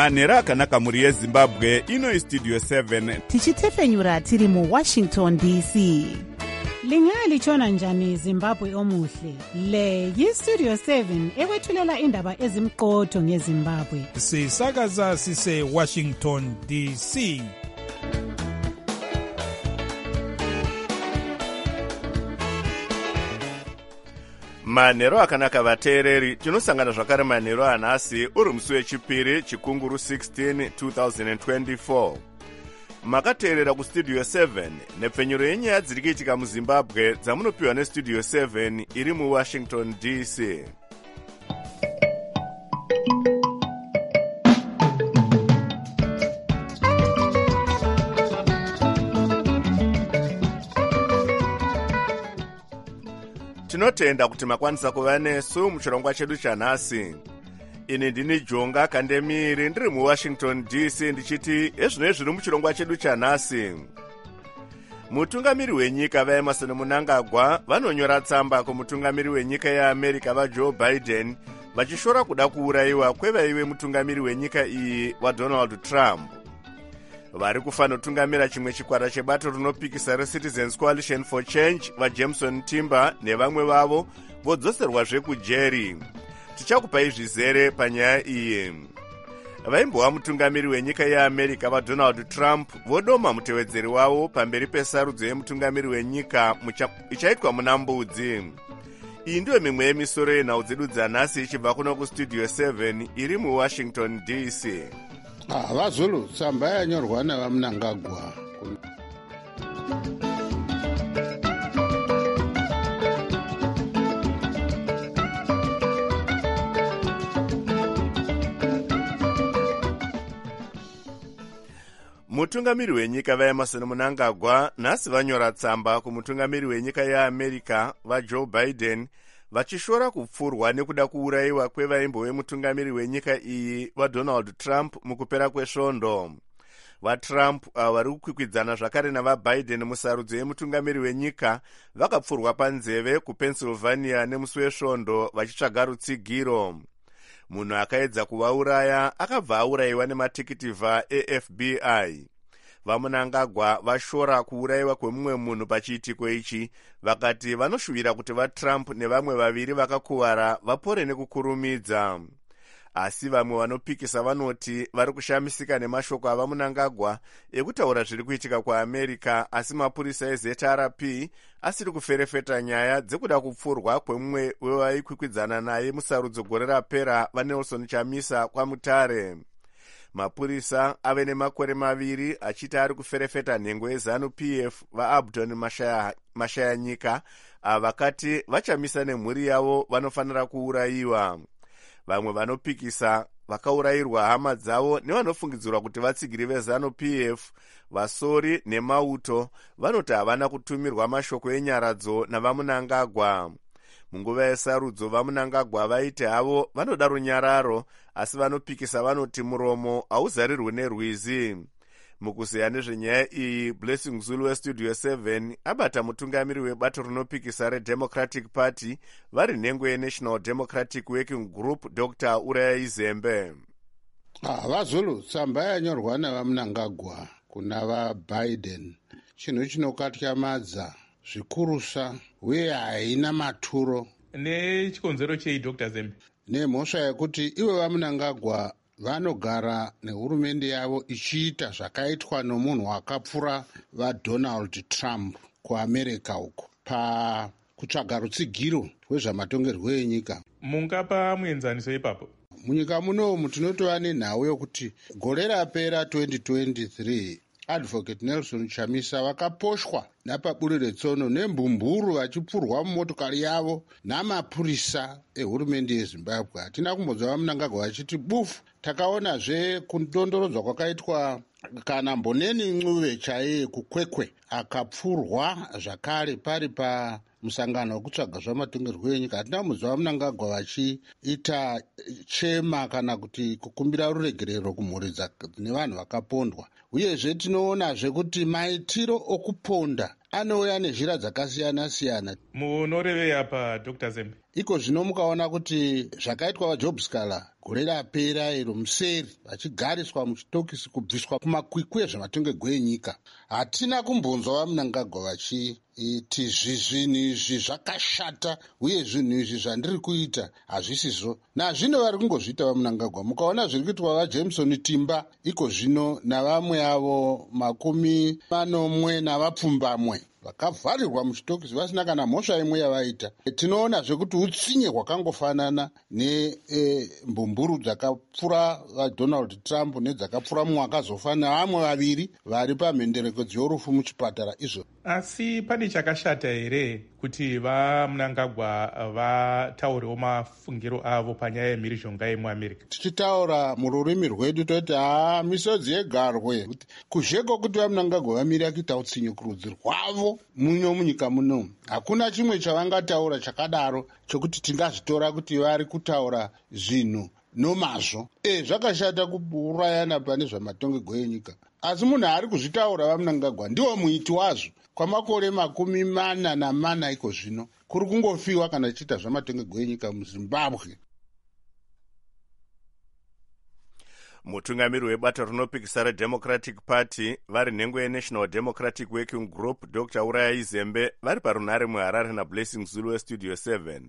manhero akanaka mhuri yezimbabwe. Ino istudio 7 tichitefenyura tiri muwashington dc. Lingalitshona njani Zimbabwe omuhle? Le yistudio 7 ekwethulela indaba ezimqotho ngeZimbabwe. Sisakaza sise Washington DC. manhero akanaka vateereri. Tinosangana zvakare manhero anhasi uri musi wechipiri chikunguru 16 2024. Makateerera kustudio 7 nepfenyuro yenyaya dziri kuitika muzimbabwe dzamunopiwa nestudio 7 iri muwashington dc. Tinotenda kuti makwanisa kuva nesu muchirongwa chedu chanhasi. Ini ndini Jonga Kandemiri ndiri muwashington dc ndichiti ezvino zviri muchirongwa chedu chanhasi. Mutungamiri wenyika vaEmerson Mnangagwa vanonyora tsamba kumutungamiri wenyika yeAmerica vaJoe Biden vachishora kuda kuurayiwa kwevaive mutungamiri wenyika iyi waDonald Trump. Vari kufanotungamira chimwe chikwata chebato rinopikisa reCitizens Coalition for Change vaJameson Timber nevamwe vavo vodzoserwazve kujeri. Tichakupai zvizere panyaya iyi. Vaimbova mutungamiri wenyika yeAmerica vaDonald Trump vodoma mutevedzeri wavo pamberi pesarudzo yemutungamiri wenyika ichaitwa muna Mbudzi. Iyi ndiyo mimwe yemisoro yenhau dzedu dzanhasi ichibva kuno kustudio 7 iri muwashington dc. Vazulu tsamba yanyorwa navaMnangagwa. Mutungamiri wenyika vaEmerson Mnangagwa nhasi vanyora tsamba kumutungamiri wenyika yeAmerica vaJoe Biden vachishora kupfurwa nekuda kuurayiwa kwevaimbove mutungamiri wenyika iyi vaDonald Trump mukupera kwesvondo. VaTrump vari kukwikwidzana zvakare navaBiden musarudzo yemutungamiri wenyika vakapfurwa panzeve kuPennsylvania nemusi wesvondo vachitsvaga rutsigiro. Munhu akaedza kuvauraya akabva aurayiwa nematikivha eFBI. VaMnangagwa vashora kuurayiwa kwemumwe munhu pachiitiko ichi, vakati vanoshuvira kuti vaTrump nevamwe vaviri vakakuvara vapore nekukurumidza. Asi vamwe vanopikisa vanoti vari kushamisika nemashoko avaMnangagwa ekutaura zviri kuitika kuAmerica, asi mapurisa eZRP asiri kuferefeta nyaya dzekuda kupfurwa kwemumwe wevaikwikwidzana naye musarudzo gore rapera vaNelson Chamisa kwamutare. Mapurisa ave nemakore maviri achiti ari kuferefeta nhengo yeZANU-PF vaAbdon Mashayanyika vakati vachamisa nemhuri yavo vanofanira kuurayiwa. Vamwe vanopikisa vakaurayirwa hama dzavo nevanofungidzirwa kuti vatsigiri veZANU-PF Vasori neMauto vanoti havana kutumirwa mashoko enyaradzo navaMnangagwa. Munguva yesarudzo vaMnangagwa vaiti havo vanoda runyararo, asi vanopikisa vanoti muromo hauzarirwi nerwizi. Mukuzeya nezvenyaya iyi, Blessing Zulu westudio 7 abata mutungamiri webato rinopikisa reDemocratic Party vari nhengo yeNational Democratic Working Group Dr. Uraya Izembe. Vazulu tsamba yanyorwa navaMnangagwa kuna vaBiden chinhu chinokatyamadza zvikurusa uye haina maturo. Nechikonzero chei Dr. Zembe? Nemhosva yekuti ivo vaMnangagwa vanogara nehurumende yavo ichiita zvakaitwa nomunhu wakapfura vaDonald Trump kuAmerica uko pakutsvaga rutsigiro rwezvamatongerwo enyika. Mungapa muenzaniso ipapo? Munyika munomu tinotova nenhau yokuti gore rapera 2023 Advocate Nelson Chamisa vakaposhwa napaburi retsono nembumburu vachipfurwa mumotokari yavo namapurisa ehurumende yeZimbabwe. Hatina kumbonzwa vaMnangagwa vachiti bufu. Takaonazve kundondorodzwa kwakaitwa kana Mboneni Ncube chaiye kuKwekwe akapfurwa zvakare pari pamusangano wekutsvaga zvamatongerwo enyika. Hatina kumbonzwa vaMnangagwa vachiita chema kana kuti kukumbira ruregerero kumhuri nevanhu vakapondwa. Uyezve tinoonazve kuti maitiro okuponda anouya nezhira dzakasiyana siyana. Munorevei apa Dr. Zembe? iko zvino mukaona kuti zvakaitwa vajob scaler gore rapera iro museri vachigariswa muchitokisi kubviswa kumakwikwi ezvematongegwe enyika, hatina kumbonzwa vaMnangagwa vachiti zvinhu izvi zvakashata uye zvinhu izvi zvandiri kuita hazvisizvo. Nazvino vari kungozviita vaMnangagwa. Mukaona zviri kuitwa vaJameson Timba iko zvino navamwe avo 40 navapfumbamwe vakavharirwa muchitokisi vasina kana mhosva imwe yavaita. Tinoona zvekuti utsinye hwakangofanana nembumburu dzakapfura vaDonald Trump nedzakapfura mumwe akazofa nevamwe vaviri vari pamhenderekedzo yorufu muchipatara izvo. Asi pane chakashata here kuti vaMnangagwa vataurewo mafungiro avo panyaya yemhirizhonga yemuAmerica? Tichitaura mururimi rwedu toti misodzi yegarwe, kuzheko kuti vaMnangagwa vamire kuita utsinye kurudzi rwavo muno munyika muno. Hakuna chimwe chavangataura chakadaro chokuti tingazvitora kuti vari kutaura zvinhu nomazvo. Zvakashata kuurayana pane zvamatongegwe enyika. Asi munhu ari kuzvitaura vaMnangagwa ndiwo muiti wazvo kwamakore 44 iko zvino. Kuri kungofiwa kana chiita zvamatongegwe enyika muZimbabwe. Mutungamiri webato rinopikisa reDemocratic Party vari nhengo yeNational Democratic Working Group Dr. Uraya Izembe vari parunare muHarare naBlessing Zulu weStudio 7.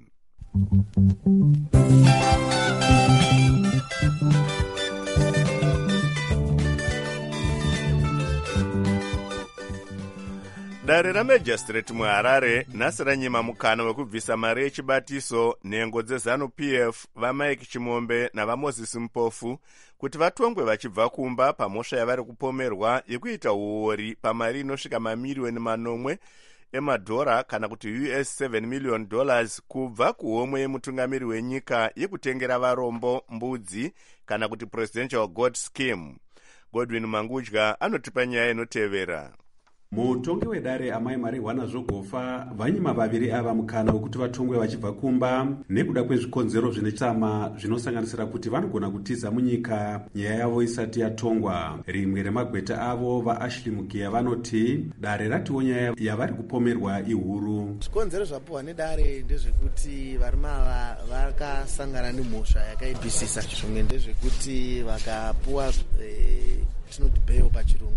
Dare raMajistrate muHarare nhasi ranyima mukana wekubvisa mari yechibatiso nhengo dzeZanu-PF vaMike Chimombe navaMoses Mpofu kuti vatongwe vachibva kumba pamhosva yavari kupomerwa yekuita uori pamari inosvika mamiliyoni 9 emadhora kana kuti US $7 million kubva kuhomwe yemutungamiri wenyika yekutengera varombo mbudzi kana kuti Presidential Goat Scheme. Godwin Mangudya anotipa nyaya inotevera. Mutongi wedare amai Marijuana Zvogofa vanyima vaviri ava mukana wekuti vatongwe vachibva kumba nekuda kwezvikonzero zvine tsama zvinosanganisira kuti vanogona kutiza munyika nyaya yavo isati yatongwa. Rimwe remagweta avo vaAshley Mugiya vanoti dare ratiwo nyaya yavari kupomerwa ihuru. Zvikonzero zvapuwa nedare ndezvekuti varume ava vakasangana nemhosva yakaipisisa. Zvimwe ndezvekuti vakapuwa tinoti bail pachirungu.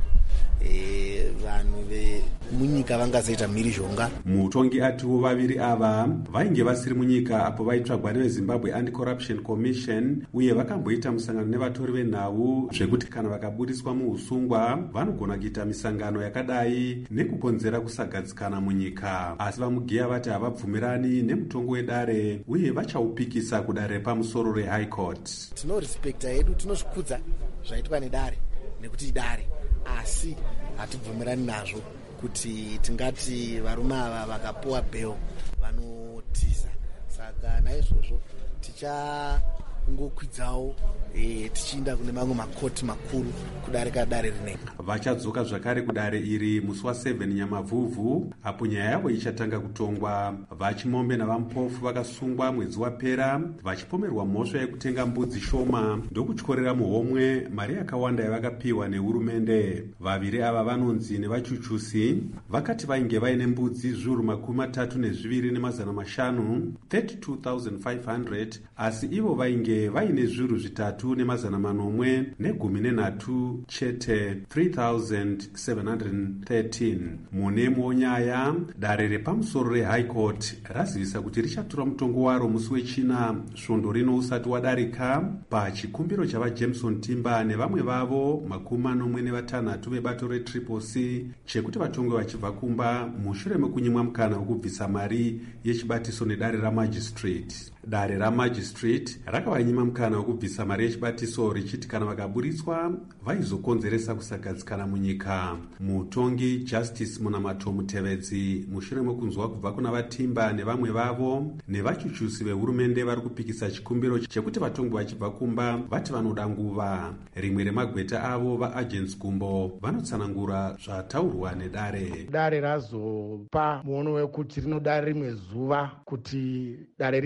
Vanhu vemunyika vangazoita mhirizhonga. Mutongi atiwo vaviri ava vainge vasiri munyika apo vaitsvagwa neveZimbabwe Anti-Corruption Commission uye vakamboita musangano nevatori venhau zvekuti kana vakabudiswa muusungwa vanogona kuita misangano yakadai nekukonzera kusagadzikana munyika. Asi vaMugiya vati havabvumirani nemutongo wedare uye vachaupikisa kudare pamusoro reHigh Court. Tinorespekta hedu, tinozvikudza zvaitwa nedare nekuti idare, asi hatibvumirani nazvo kuti tingati varume ava vakapuwa bail vanotiza. Saka naizvozvo tichangokwidzawo tichienda kune mamwe makoti makuru kudarika dare rinenge. Vachadzoka zvakare kudare iri musi wa7 Nyamavhuvhu apo nyaya yavo ichatanga kutongwa. vaChimombe navaMpofu vakasungwa mwedzi wapera vachipomerwa mhosva yekutenga mbudzi shoma ndokutyorera muhomwe mari yakawanda yavakapiwa nehurumende. Vaviri ava vanonzi nevachuchusi vakati vainge vaine mbudzi zviuru 32,500 32,500 asi ivo vainge vaine zviuru 3,813 chete 3,713. Munemo nyaya dare repamusoro reHigh Court razivisa kuti richatora mutongo waro musi wechina svondo rino usati wadarika pachikumbiro chavaJameson Timba nevamwe vavo 46 vebato reTriple C chekuti vatongwe vachibva kumba mushure mekunyimwa mukana wekubvisa mari yechibatiso nedare raMajistrate. Dare raMajistrate rakavanyima mukana wekubvisa mari yechibatiso richiti kana vakaburitswa vaizokonzeresa kusagadzikana munyika. Mutongi Justice Munamato Mutevedzi mushure mekunzwa kubva kuna vaTimba nevamwe vavo nevachuchusi vehurumende vari kupikisa chikumbiro chekuti vatongwe vachibva kumba vati vanoda nguva. Rimwe remagweta avo vaAgents Gumbo vanotsanangura zvataurwa nedare. Dare razopa muono wekuti rinoda rimwe zuva kuti dare rigadzire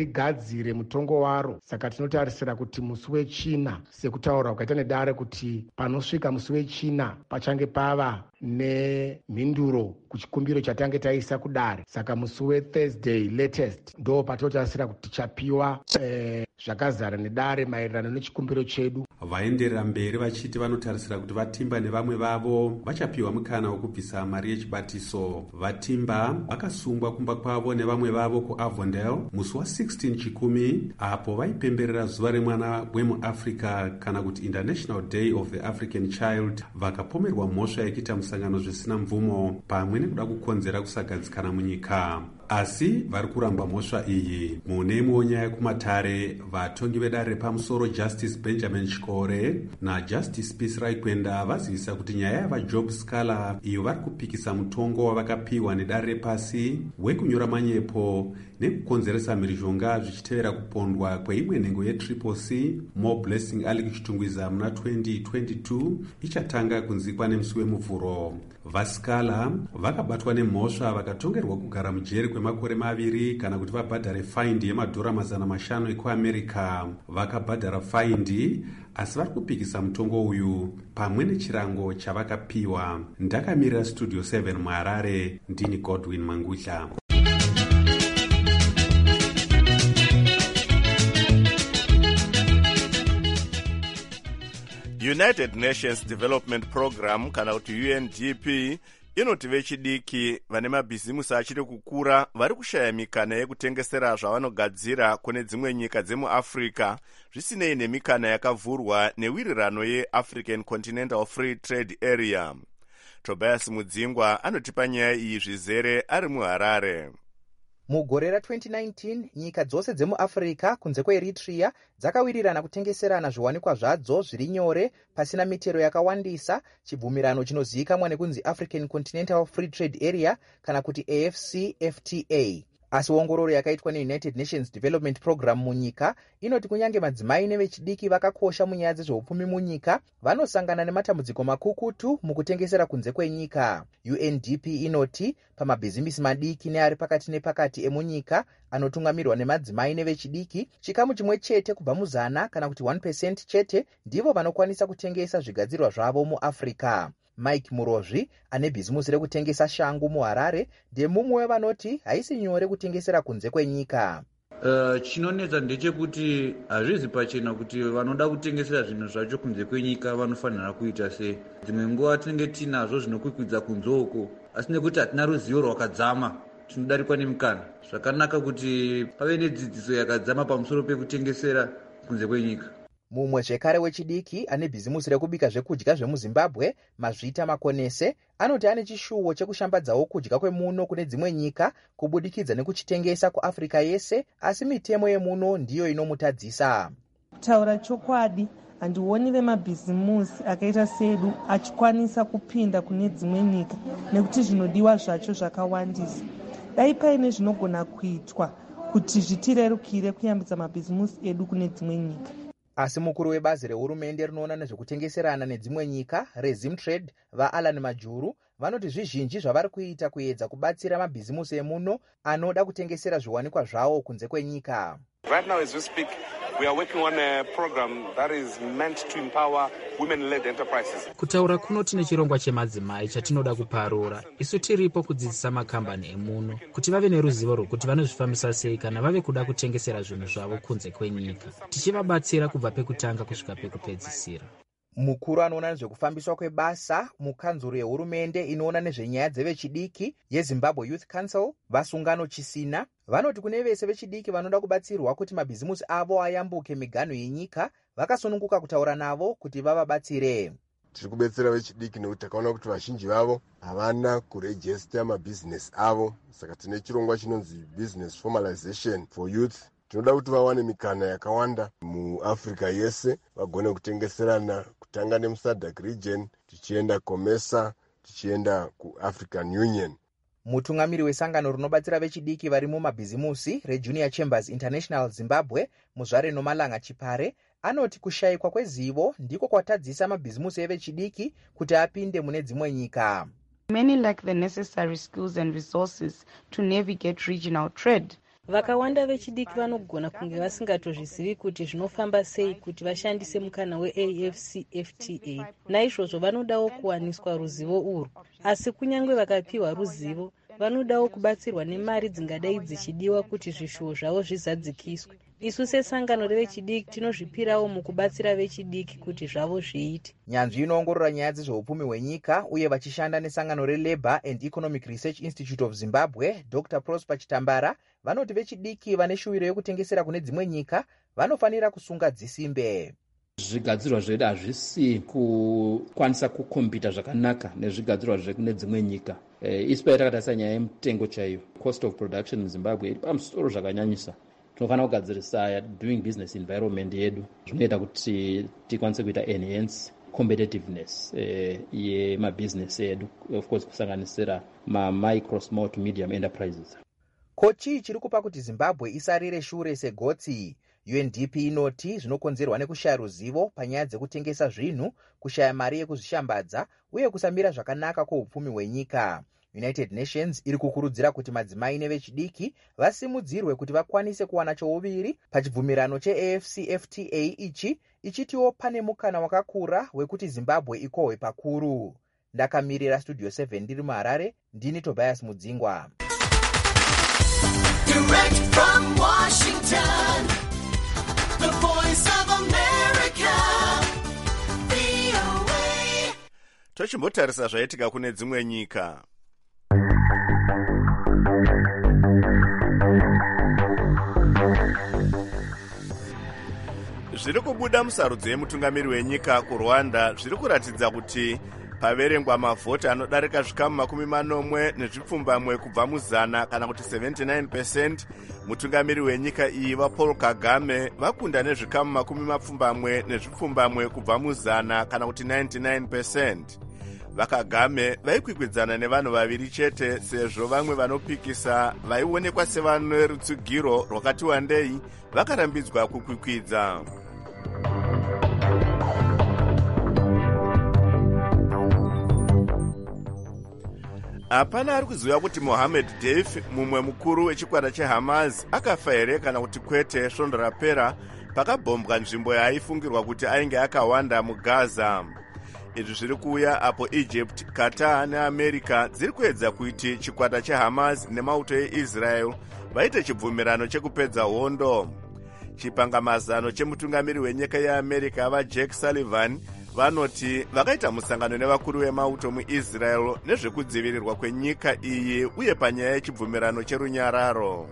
rigadzire mutongo waro. Saka tinotarisira kuti musi wechina sekutaura ukaita nedare kuti panosvika musi wechina pachange pava nemhinduro kuchikumbiro chatange taisa kudare. Saka musi weThursday latest ndo patinotarisira kuti tichapiwa zvakazara nedare maererano nechikumbiro chedu. Vaenderera mberi vachiti vanotarisira kuti Vatimba nevamwe vavo vachapiwa mukana wekubvisa mari yechibatiso. Vatimba vakasungwa kumba kwavo nevamwe vavo kuAvondale musi wa16 Chikumi, apo vaipemberera zuva remwana wemuAfrica kana kuti International Day of the African Child. Vakapomerwa mhosva yekuita musangano zvisina mvumo pamwe nekuda kukonzera kusagadzikana munyika. Asi vari kuramba mhosva iyi. Mune imwewo nyaya yekumatare, vatongi vedare repamusoro Justice Benjamin Chikore naJustice Peace Raikwenda vazivisa kuti nyaya yavaJob Scala iyo vari kupikisa mutongo wavakapiwa nedare repasi wekunyora manyepo nekukonzeresa mhirizhonga zvichitevera kupondwa kweimwe nhengo yeCCC More Blessing ali kuchitungwiza muna 2022 ichatanga kunzikwa nemusi wemuvhuro. VaScala vakabatwa nemhosva vakatongerwa kugara mujeri kwemakore 2 kana kuti vabhadhare faindi yemadhora $500 ekuAmerica. Vakabhadhara faindi asi vari kupikisa mutongo uyu pamwe nechirango chavakapiwa. Ndakamirira Studio 7 muHarare, ndini Godwin Mangudla. United Nations Development Program kana kuti UNDP inoti vechidiki vane mabhizimusi achiri kukura vari kushaya mikana yekutengesera zvavanogadzira kune dzimwe nyika dzemuAfrica zvisinei nemikana yakavhurwa newirirano yeAfrican Continental Free Trade Area. Tobias Mudzingwa anotipa nyaya iyi zvizere ari muHarare. Mugore ra2019 nyika dzose dzemuAfrica kunze kweEritrea dzakawirirana kutengeserana zviwanikwa zvadzo zviri nyore pasina mitero yakawandisa, chibvumirano chinozivikanwa nekunzi African Continental Free Trade Area kana kuti AfCFTA. Asi ongororo yakaitwa neUnited Nations Development Program munyika inoti kunyange madzimai nevechidiki vakakosha munyaya dzezveupfumi munyika vanosangana nematambudziko makukutu mukutengesera kunze kwenyika. UNDP inoti pamabhizimisi madiki neari pakati nepakati emunyika anotungamirwa nemadzimai nevechidiki, chikamu chimwe chete kubva muzana kana kuti 1% chete ndivo vanokwanisa kutengesa zvigadzirwa zvavo muAfrica. Mike Murozvi ane bhizimusi rekutengesa shangu muHarare ndemumwe wevanoti haisi nyore kutengesera kunze kwenyika. Chinonetsa ndechekuti hazvizi pachena kuti vanoda kutengesera zvinhu zvacho kunze kwenyika vanofanira kuita sei. Dzimwe nguva tinenge tinazvo zvinokwikwidza kunze uko, asi nekuti hatina ruzivo rwakadzama tinodarikwa nemukana. Zvakanaka kuti pave nedzidziso yakadzama pamusoro pekutengesera kunze kwenyika. Mumwe zvekare wechidiki ane bhizimusi rekubika zvekudya zvemuZimbabwe, Mazvita Makonese, anoti ane chishuwo chekushambadzawo kudya kwemuno kune dzimwe nyika kubudikidza nekuchitengesa kuAfrica yese, asi mitemo yemuno ndiyo inomutadzisa. Kutaura chokwadi, handioni vemabhizimusi akaita sedu achikwanisa kupinda kune dzimwe nyika nekuti zvinodiwa zvacho zvakawandisa. Dai paine zvinogona kuitwa kuti zvitirerukire kuyambisa mabhizimusi edu kune dzimwe nyika. Asi mukuru webazi rehurumende rinoona nezvekutengeserana nedzimwe nyika reZimtrade vaAlan Majuru vanoti zvizhinji zvavari kuita kuedza kubatsira mabhizimusi emuno anoda kutengesera zviwanikwa zvawo kunze kwenyika. Right now as we speak, we are working on a program that is meant to empower women-led enterprises. Kutaura kuno tine chirongwa chemadzimai chatinoda kuparura. Isu tiripo kudzidzisa makambani emuno kuti vave neruzivo rwokuti vanozvifambisa sei kana vave kuda kutengesera zvinhu zvavo kunze kwenyika, tichivabatsira kubva pekutanga kusvika pekupedzisira. Mukuru anoona nezvekufambiswa kwebasa mukanzuro yehurumende inoona nezvenyaya dzevechidiki yeZimbabwe Youth Council, Vasungano Chisina, vanoti kune vese vechidiki vanoda kubatsirwa kuti mabhizimusi avo ayambuke miganho yenyika, vakasununguka kutaura navo kuti vavabatsire. Tiri kubetsera vechidiki nekuti takaona kuti vazhinji vavo havana kurejista mabhizinesi avo, saka tine chirongwa chinonzi Business Formalization for Youth. Tinoda kuti vawane mikana yakawanda muAfrica yese, vagone kutengeserana kutanga nemuSADC region, tichienda COMESA, tichienda kuAfrican Union. Mutungamiri wesangano rinobatsira vechidiki vari mumabhizimusi reJunior Chambers International Zimbabwe, Muzvare Nomalanga Chipare, anoti kushayikwa kwezivo ndiko kwatadzisa mabhizimusi evechidiki kuti apinde mune dzimwe nyika. Many lack the necessary skills and resources to navigate regional trade. vakawanda vechidiki vanogona kunge vasingatozvizivi kuti zvinofamba sei kuti vashandise mukana weAfCFTA. Naizvozvo vanodawo kuwaniswa ruzivo urwu, asi kunyange vakapiwa ruzivo vanodawo kubatsirwa nemari dzingadai dzichidiwa kuti zvishuwo zvavo zvizadzikiswe. Isu sesangano revechidiki tinozvipirawo mukubatsira vechidiki kuti zvavo zviite. Nyanzvi inoongorora nyaya dzezveupfumi hwenyika uye vachishanda nesangano reLabour and Economic Research Institute of Zimbabwe, Dr. Prosper Chitambara, vanoti vechidiki vane shuwiro yekutengesera kune dzimwe nyika vanofanira kusunga dzisimbe. Zvigadzirwa zvedu hazvisi kukwanisa kukombita zvakanaka nezvigadzirwa zvekune dzimwe nyika. Isu paitatarisa nyaya yemutengo chaiyo, cost of production muZimbabwe iri pamusoro zvakanyanyisa. Tinofanira kugadzirisa doing business environment yedu zvinoita kuti tikwanise kuita enhance competitiveness yemabusiness edu, of course kusanganisira micro small to medium enterprises. Kochi chiri kupa kuti Zimbabwe isarire shure segotsi. UNDP inoti zvinokonzerwa nekushaya ruzivo panyaya dzekutengesa zvinhu, kushaya mari yekuzvishambadza uye kusamira zvakanaka kweupfumi hwenyika. United Nations iri kukurudzira kuti madzimai nevechidiki vasimudzirwe kuti vakwanise kuwana chouviri pachibvumirano cheAfCFTA ichitiwo pane mukana wakakura wekuti Zimbabwe ikohwe pakuru. Ndakamirira Studio 7 ndiri muHarare, ndini Tobias Mudzingwa. Direct from Washington, the voice of America, VOA. Tochimbotarisa zvaitika kune dzimwe nyika. Zviri kubuda musarudzo yemutungamiri wenyika kuRwanda zviri kuratidza kuti paverengwa mavhoti anodarika zvikamu 40 kubva muzana kana kuti 79%, mutungamiri wenyika iyi vaPaul Kagame vakunda nezvikamu 20 kubva muzana kana kuti 99%. VaKagame vaikwikwidzaana nevanhu vaviri chete, sezvo vamwe vanopikisa vaionekwa sevane rutsugiro rwakati wandei vakarambidzwa kukwikwidza. Hapana ari kuziva kuti Mohammed Deif, mumwe mukuru wechikwata cheHamas, akafa here kana kuti kwete svondo rapera pakabhombwa nzvimbo yaaifungirwa kuti ainge akawanda muGaza. Izvi zviri kuuya apo Egypt, Qatar neAmerica dziri kuedza kuti chikwata cheHamas nemauto eIsrael vaite chibvumirano chekupedza hondo. Chipangamazano chemutungamiri wenyika yeAmerica vaJack Sullivan vanoti vakaita musangano nevakuru vemauto muIsrael nezvekudzivirirwa kwenyika iyi uye panyaya yechibvumirano cherunyararo.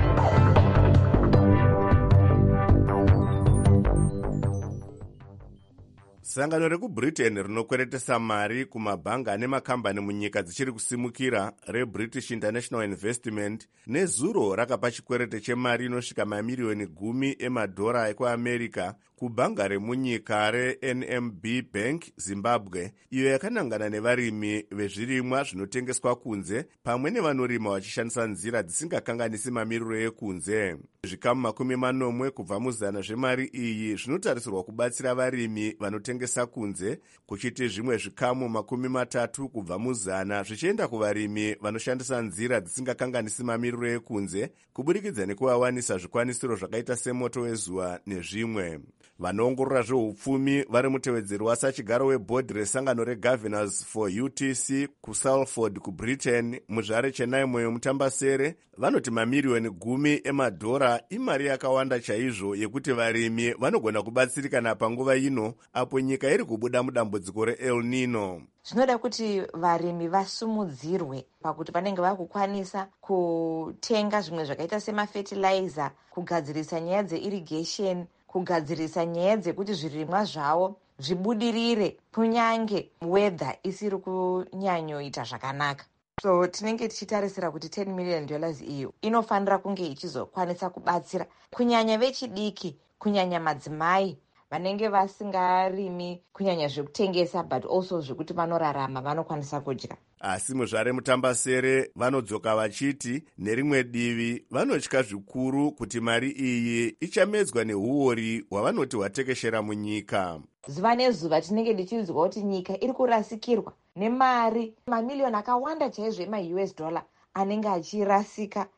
Sangano rekuBritain rinokweretesa mari kumabhanga nemakambani munyika dzichiri kusimukira reBritish International Investment nezuro rakapa chikwerete chemari inosvika mamiliyoni 10 emadhora ekuAmerica kubhanga remunyika reNMB Bank Zimbabwe, iyo yakanangana nevarimi vezvirimwa zvinotengeswa kunze pamwe nevanorima vachishandisa nzira dzisingakanganisi mamiriro ekunze. Zvikamu 40 kubva muzana zvemari iyi zvinotarisirwa kubatsira varimi vanotengesa kunze, kuchiti zvimwe zvikamu 30 kubva muzana zvichienda kuvarimi vanoshandisa nzira dzisingakanganisi mamiriro ekunze, kuburikidza nekuvawanisa zvikwanisiro zvakaita semoto wezuva nezvimwe. Vanoongorora zveupfumi vari mutevedzeri wasachigaro webhodhi resangano reGovernors for UTC kuSalford kuBritain muzvare chenaimoyo mutambasere vanoti mamiliyoni 10 emadhora imari yakawanda chaizvo yekuti varimi vanogona kubatsirikana panguva ino apo nyika iri kubuda mudambudziko reEl Nino. Zvinoda kuti varimi vasumudzirwe pakuti vanenge vakukwanisa kutenga zvimwe zvakaita semafertilizer, kugadzirisa nyaya dzeirrigation, kugadzirisa nyaya dzekuti zvirimwa zvavo zvibudirire kunyange weather isiri kunyanyoita zvakanaka. So tinenge tichitarisira kuti $10 million iyo inofanira kunge ichizokwanisa kubatsira kunyanya vechidiki, kunyanya madzimai vanenge vasingarimi kunyanya zvekutengesa but also zvekuti vanorarama vanokwanisa kudya. Asi muzvare mutambasere vanodzoka vachiti nerimwe divi vanotya zvikuru kuti mari iyi ichamedzwa nehuori hwavanoti hwatekeshera munyika. Zuva nezuva tinenge tichizwa kuti nyika iri kurasikirwa nemari mamiliyoni akawanda chaizvo ema US dollar anenge achirasika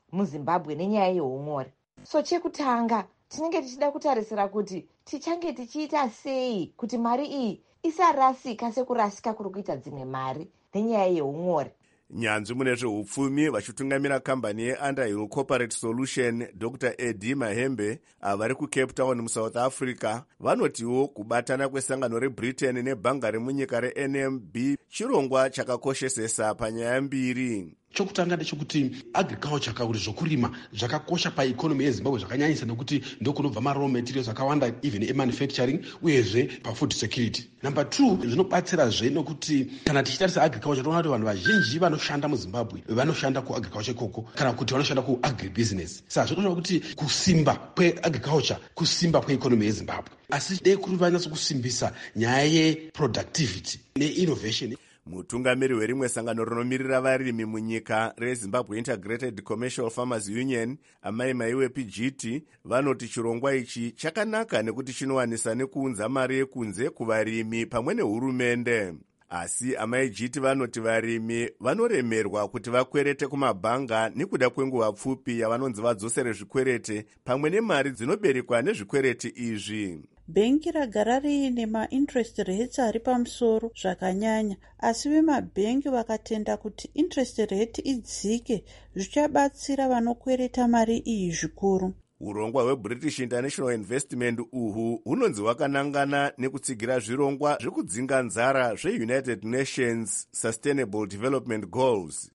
muzimbabwe nenyaya yeumori. So chekutanga tinenge tichida kutarisira kuti tichange tichiita sei kuti mari iyi isarasika sekurasika kuri kuita dzimwe mari nenyaya yeumori. nyanzvi mune zveupfumi vachitungamira kambani yeUnderhill Corporate Solution Dr. Eddie Mahembe avari kuCape Town muSouth Africa vanotiwo kubatana kwesangano reBritain nebhanga remunyika reNMB chirongwa chakakoshesesa panyaya mbiri. Chokutanga ndechekuti agriculture kana kuti zvokurima zvakakosha paikonomi yeZimbabwe zvakanyanyisa nekuti ndokunobva maraw materials akawanda even emanufacturing uyezve pafood security. Number 2 zvinobatsirazve nokuti kana tichitarisa agriculture toona kuti vanhu vazhinji vanoshanda muZimbabwe vanoshanda kuagriculture ikoko kana kuti vanoshanda kuagribusiness. Saka zvinotaura kuti kusimba kweagriculture kusimba kweikonomi yeZimbabwe. Asi dei kuri vanyatsokusimbisa nyaya yeproductivity neinnovation. Mutungamiri werimwe sangano rinomirira varimi munyika reZimbabwe Integrated Commercial Farmers Union amai maiwe PGT vanoti chirongwa ichi chakanaka nekuti chinowanisa nekuunza mari yekunze kuvarimi pamwe nehurumende. Asi amai GT vanoti varimi vanoremerwa kuti vakwerete kumabhanga nekuda kwenguva pfupi yavanonzi vadzosere zvikwerete pamwe nemari dzinoberekwa nezvikwereti izvi. Bhengi ragara riine ma-interest rates ari pamusoro zvakanyanya, asi vemabhengi vakatenda kuti interest rate idzike zvichabatsira vanokwereta mari iyi zvikuru. Urongwa hweBritish International Investment uhwu hunonzi hwakanangana nekutsigira zvirongwa zvekudzinga nzara zveUnited Nations Sustainable Development Goals.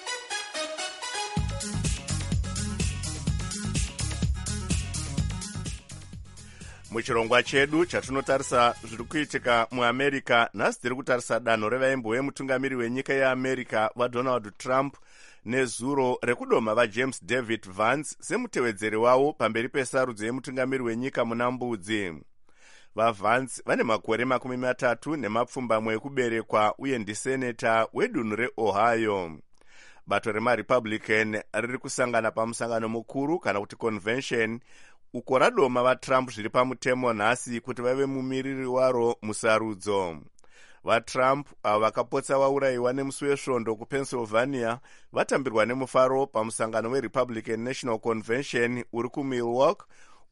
Muchirongwa chedu chatinotarisa zviri kuitika muAmerica, nhasi tiri kutarisa danho revaimbo mutungamiri wenyika yeAmerica vaDonald Trump nezuro rekudomha vaJames David Vance semutevedzeri wavo pamberi pesarudzo yemutungamiri wenyika muna Mbudzi. VaVance vane makore 30 ekuberekwa uye ndiseneta wedunhu reOhio. Bato remaRepublican riri kusangana pamusangano mukuru kana kuti convention uko radoma vaTrump zviri pamutemo nhasi kuti vave mumiriri waro musarudzo. VaTrump avo vakapotsa vaurayiwa nemusi wesvondo kuPennsylvania vatambirwa nemufaro pamusangano weRepublican National Convention uri kuMilwaukee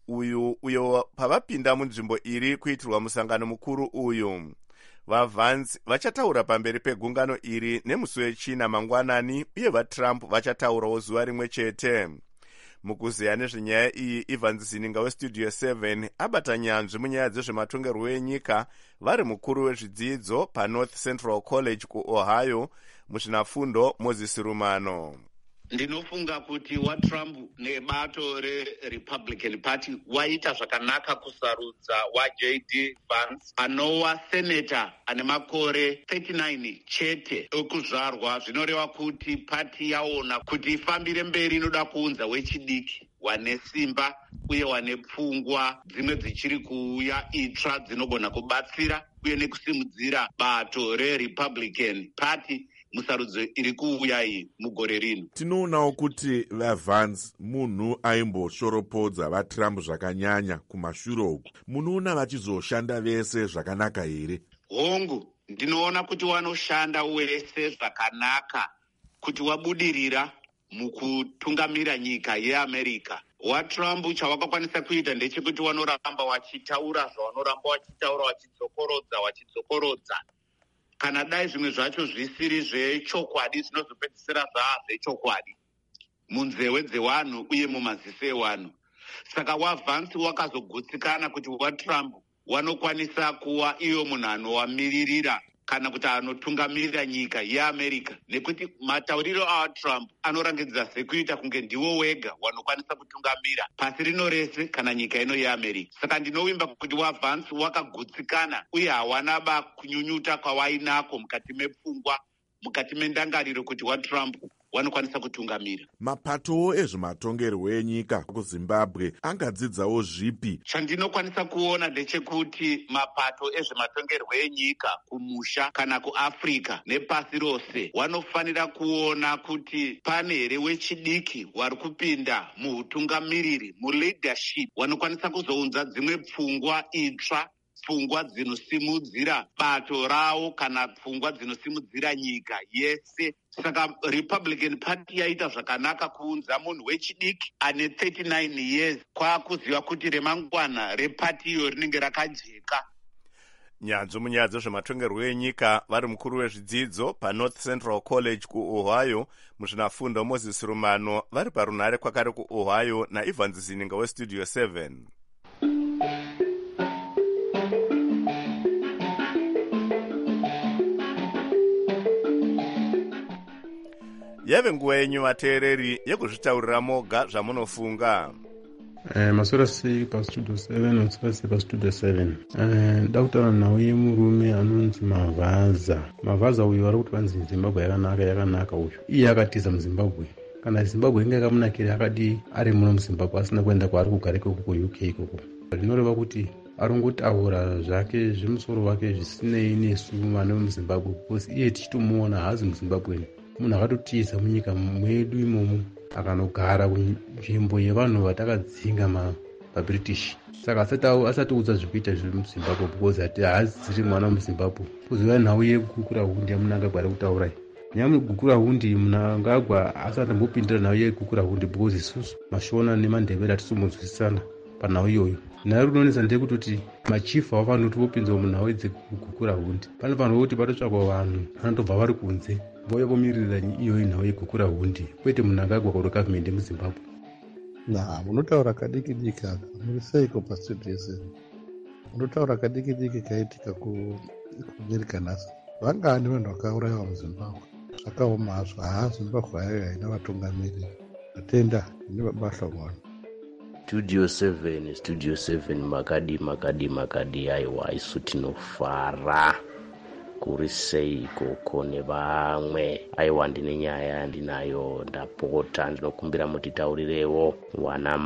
uyo pavapinda munzvimbo iri kuitirwa musangano mukuru uyu. VaVance vachataura pamberi pegungano iri nemusi wechina mangwanani uye vaTrump vachataurawo zuva rimwe chete. Mukuziya nezvenyaya iyi, Ivan Zininga weStudio 7 abata nyanzvi munyaya dzezvematongerwo enyika vari mukuru wezvidzidzo paNorth Central College kuOhio muzvinafundo Moses Rumano. Ndinofunga kuti waTrump nebato reRepublican Party waita zvakanaka kusarudza waJD Vance anova senator ane makore 39 chete ekuzvarwa. Zvinoreva kuti party yaona kuti ifambire mberi inoda kuunza wechidiki wane simba uye wane pfungwa dzimwe dzichiri kuuya itsva dzinogona kubatsira uye nekusimudzira bato reRepublican Party musarudzo iri kuuya iyi mugore rino. Tinoonawo kuti vaVance munhu aimboshoropodza vaTrump zvakanyanya kumashure uku. Munoona vachizoshanda vese zvakanaka here? Hongu, ndinoona kuti wanoshanda wese zvakanaka kuti wabudirira mukutungamira nyika yeAmerica. WaTrump chavakakwanisa kuita ndechekuti wanoramba wachitaura zvawanoramba wachitaura wachidzokorodza. Kana dai zvimwe zvacho zvisiri zvechokwadi zvinozopedzisira zvechokwadi munzewe dzevanhu uye mumaziso evanhu. Saka waVance wakazogutsikana kuti waTrump wanokwanisa kuva iyo munhu anovamiririra kana kuti anotungamirira nyika yeAmerica, nekuti matauriro aTrump anorangidza sekuita kunge ndiwo wega wanokwanisa kutungamira pasi rino rese kana nyika ino yeAmerica. Saka ndinovimba kuti waVance wakagutsikana uye hawanaba kunyunyuta kwawainako mukati mepfungwa, mukati mendangariro kuti waTrump wanokwanisa kutungamira. Mapatowo ezvematongerwo enyika kuZimbabwe angadzidzawo zvipi? Chandinokwanisa kuona ndechekuti mapato ezvematongerwo enyika kumusha kana kuAfrica nepasi rose wanofanira kuona kuti pane here wechidiki wari kupinda muhutungamiriri, muleadership, wanokwanisa kuzounza dzimwe pfungwa itsva pfungwa dzinosimudzira bato ravo kana pfungwa dzinosimudzira nyika yese. Saka Republican Party yaita zvakanaka kuunza munhu wechidiki ane 39 years kwakuziva kuti remangwana repati iyo rinenge rakajeka. Nyanzvi munyaya dzezvematongerwo enyika vari mukuru wezvidzidzo paNorth Central College kuOhio muzvinafundo Moses Rumano vari parunhare kwakare kuOhio naIvans Zininga weStudio 7. Yave nguva yenyu vateereri yekuzvitaurira moga zvamunofunga. Masora sei paStudio 7 masora sei paStudio 7. Nda kutaura nauye murume anonzi Mavaza uyu vari kuti vanzi Zimbabwe yakanaka uyu. Iye akatiza muZimbabwe. Kana Zimbabwe inge yakamunakira akadi ari muno muZimbabwe asina kuenda kwaari kugara ikoko kuUK ikoko. Zvinoreva kuti arongotaura zvake zvemusoro wake zvisinei nesu vana vemuZimbabwe because iye tichitomuona haazi muZimbabwe. Munhu akatotiza munyika mwedu imomo akanogara kunzvimbo yevanhu vatakadzinga vaBritish. Saka asatiudza zvekuita zviri muZimbabwe because haaziri mwana wemuZimbabwe. Kuziva nhau yegukura hundi yamunangagwa ari kutaurai. Nyamugukura hundi Mnangagwa asatombopindira nhau yegukura hundi because isusu Mashona neMandebele hatisombonzwisisana panhau iyoyo. Nharo rinonetsa ndekutoti machifu havafaniri kuti vopinzwa munhau dzekugukura hundi. Panofanirwa kuti patotsvakwa vanhu vanotobva vari kunze vouya vomirira iyoyi nhau yegukura hundi kwete Mnangagwa kuri gavhmendi yemuZimbabwe. Munotaura kadiki-diki aka muri seiko paStudio 7? Munotaura kadiki-diki kaitika kuAmerica nhasi. Vangani vanhu vakaurayiwa muZimbabwe? Zvakaoma hazvo. Zimbabwe haina vatungamiri. Atenda nebasa mwana. Studio 7 makadi aiwa isu tinofara kuri seiko kone vamwe. Aiwa ndine nyaya yandinayo ndapota ndinokumbira mutitaurirewo. Wana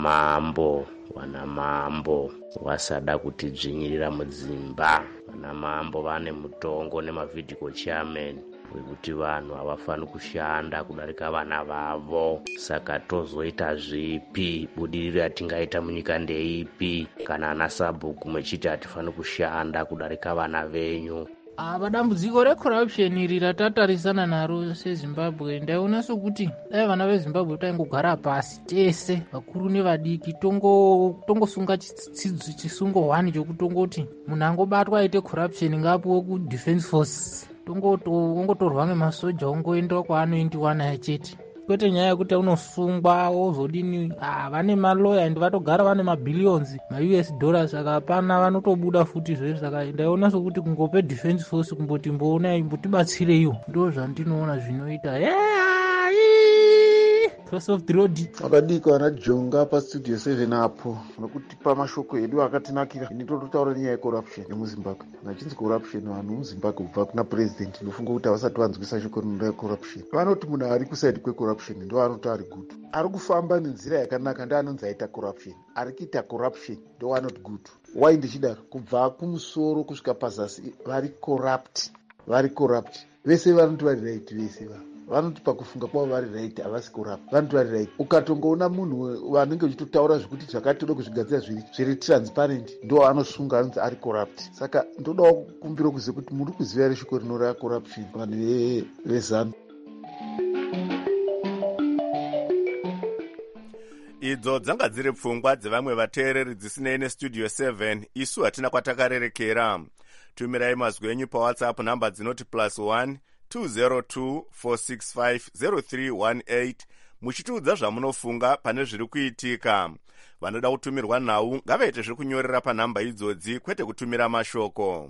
mambo wasada kutidzvinyirira mudzimba. Wana mambo vane mutongo nemavhidhico chairman wekuti vanhu havafani kushanda kudarika vana vavo. Saka tozoita zvipi? Budiriro yatingaita munyika ndeipi kana ana sabhuku mechiti hatifani kushanda kudarika vana venyu? Dambudziko recorruption iri ratatarisana naro seZimbabwe, ndaiona sokuti dai vana veZimbabwe taingogara pasi tese vakuru nevadiki tongosunga chisungo 1 chokutongoti munhu angobatwa aite corruption ngapuwe kuDefence Force, ongotorwa ngemasoja ongoendwa kwaanoendiwa naye chete. Kwete nyaya yekuti unosungwa wozodini. Vane maloya ende vatogara vane mabillions US dollars. Saka hapana vanotobuda futi zvezvo. Saka ndaiona sokuti kungope Defence Force kumboti mboonai mbotibatsireiwo ndo zvandinoona zvinoita. First of the road akadika ana jonga paStudio 7 apo nokutipa mashoko edu akatinakira. Ndinototaura nyaya yecorruption yemuZimbabwe. Nachinzi corruption vanhu muZimbabwe kubva kuna president ndofunga kuti havasati vanzwisa shoko rinodai recorruption. Vanoti munhu ari kusaidi kwecorruption ndo vanoti ari good. Ari kufamba nenzira yakanaka ndo anonzi aita corruption. Ari kuita corruption ndo vanoti good. Why ndichidaro? Kubva kumusoro kusvika pazasi vari corrupt. Vese vanoti vari right vese vanoti pakufunga kwavo vari right havasi corrupt. Vanoti vari right. Ukatongoona munhu vanenge uchitotaura zvekuti zvakatoda kuzvigadzira zviri transparent ndo anosunga anonzi ari corrupt. Saka ndodawo kukumbira kuziva kuti muri kuziva here shoko rinoreva corruption vanhu vezanu. Idzo dzanga dziri pfungwa dzevamwe vateereri dzisinei neStudio 7. Isu hatina kwatakarerekera. Tumirai mazwi enyu paWhatsApp namba dzinoti +1 202 465 0318 muchitiudza zvamunofunga pane zviri kuitika. Vanoda kutumirwa nhau ngavaite zvekunyorera panhamba idzodzi kwete kutumira mashoko.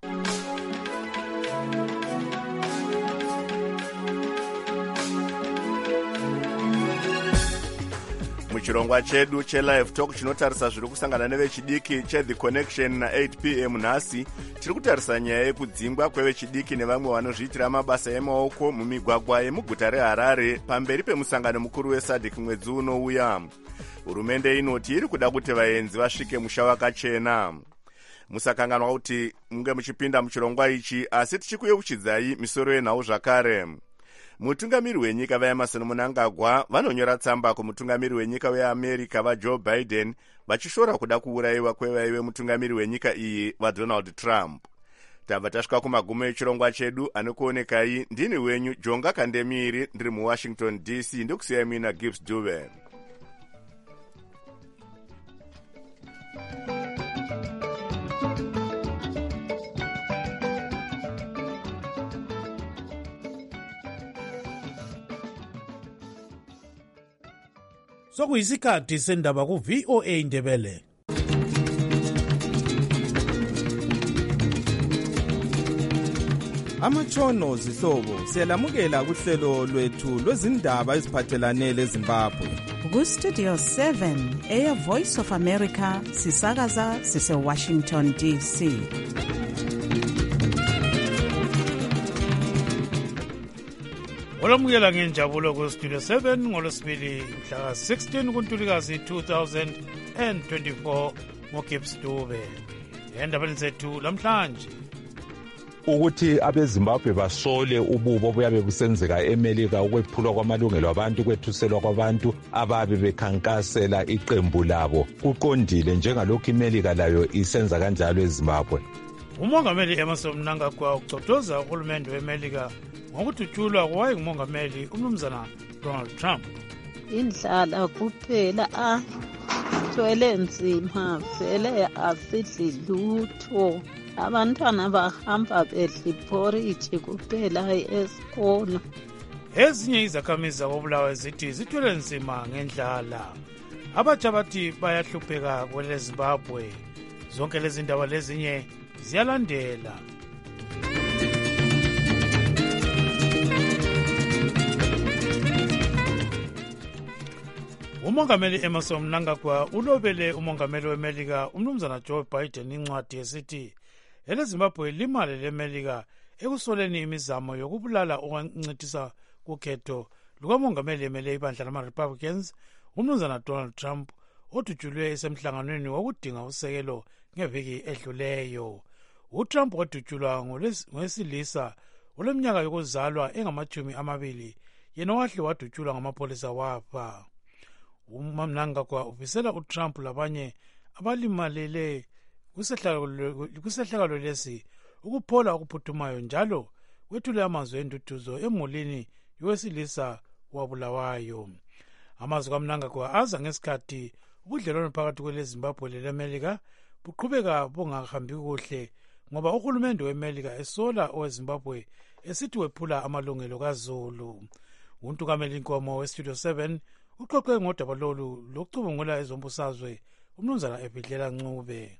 Muchirongwa chedu cheLive Talk chinotarisa zviri kusangana nevechidiki cheThe Connection na8 PM nhasi tiri kutarisa nyaya yekudzingwa kwevechidiki nevamwe vanozviitira mabasa emaoko mumigwagwa yemuguta reHarare pamberi pemusangano mukuru weSADC mwedzi unouya. Hurumende inoti iri kuda kuti vaenzi vasvike musha wakachena. Musakanganwa kuti munge muchipinda muchirongwa ichi, asi tichikuyeuchidzai misoro yenhau zvakare. mutungamiri wenyika vaemerson mnangagwa vanonyora tsamba kumutungamiri wenyika weamerica vajoe biden vachishora kuda kuurayiwa kwevaive mutungamiri wenyika iyi vadonald trump. tabva tasvika kumagumo echirongwa chedu. anokuonekai ndini wenyu jonga kandemiri ndiri muwashington dc ndokusiyai muina gibbs duve. sokuyisikhathi sendaba ku-VOA Indebele. Amatshono zihlobo siyalamukela kuhlelo lwethu lwezindaba eziphathelane leZimbabwe. Ku-Studio 7 Air Voice of America sisakaza sise-Washington DC. Olamukela ngenjabulo ku-Studio 7 ngolwesibili mhla 16 kuNtulikazi 2024 ngoGibbs Dube. Endabeni zethu lamhlanje ukuthi abeZimbabwe basole ububo obuyabe busenzeka eMelika ukwephulwa kwamalungelo abantu kwethuselwa kwabantu ababe bekhankasela iqembu labo kuqondile njengalokhu iMelika layo isenza kanjalo eZimbabwe. Umongameli Emmerson Mnangagwa ucotoza uhulumende weMelika ngokudutshulwa kwayengumongameli umnumzana Donald Trump. Indlala kuphela thwele nzima vele asidli lutho. Abantwana bahamba bedla iporridge kuphela esikolo. Ezinye izakhamizi zakobulawayo zithi zithwele nzima ngendlala. Abatsha bathi bayahlupheka kwele Zimbabwe. Zonke lezi ndaba lezinye ziyalandela. Umongameli Emmerson Mnangagwa ulobele umongameli weMelika umnumzana Joe Biden incwadi esithi eleZimbabwe limale leMelika ekusoleni imizamo yokubulala okwancithisa kukhetho lukamongameli emele ibandla lama-Republicans umnumzana Donald Trump odutshulwe esemhlanganweni wokudinga usekelo ngeviki edluleyo. uTrump wadutshulwa ngowesilisa oleminyaka yokuzalwa engama-20, yena wahle wadutshulwa ngamapholisa wafa. uMnangagwa ufisela uTrump labanye abalimalele kusehlakalo lesi ukuphola okuphuthumayo njalo wethule amazwi enduduzo emulini yowesilisa wabulawayo. Amazwi kaMnangagwa aza ngesikhathi ubudlelwano phakathi kweleZimbabwe leMelika buqhubeka bungahambi kuhle ngoba uhulumende weMelika esola oweZimbabwe esithi wephula amalungelo kaZulu. Untukameli Nkomo weStudio 7 uxoxe ngodaba lolu lokucubungula ezombusazwe umnumzana Ebhidlela Ncube.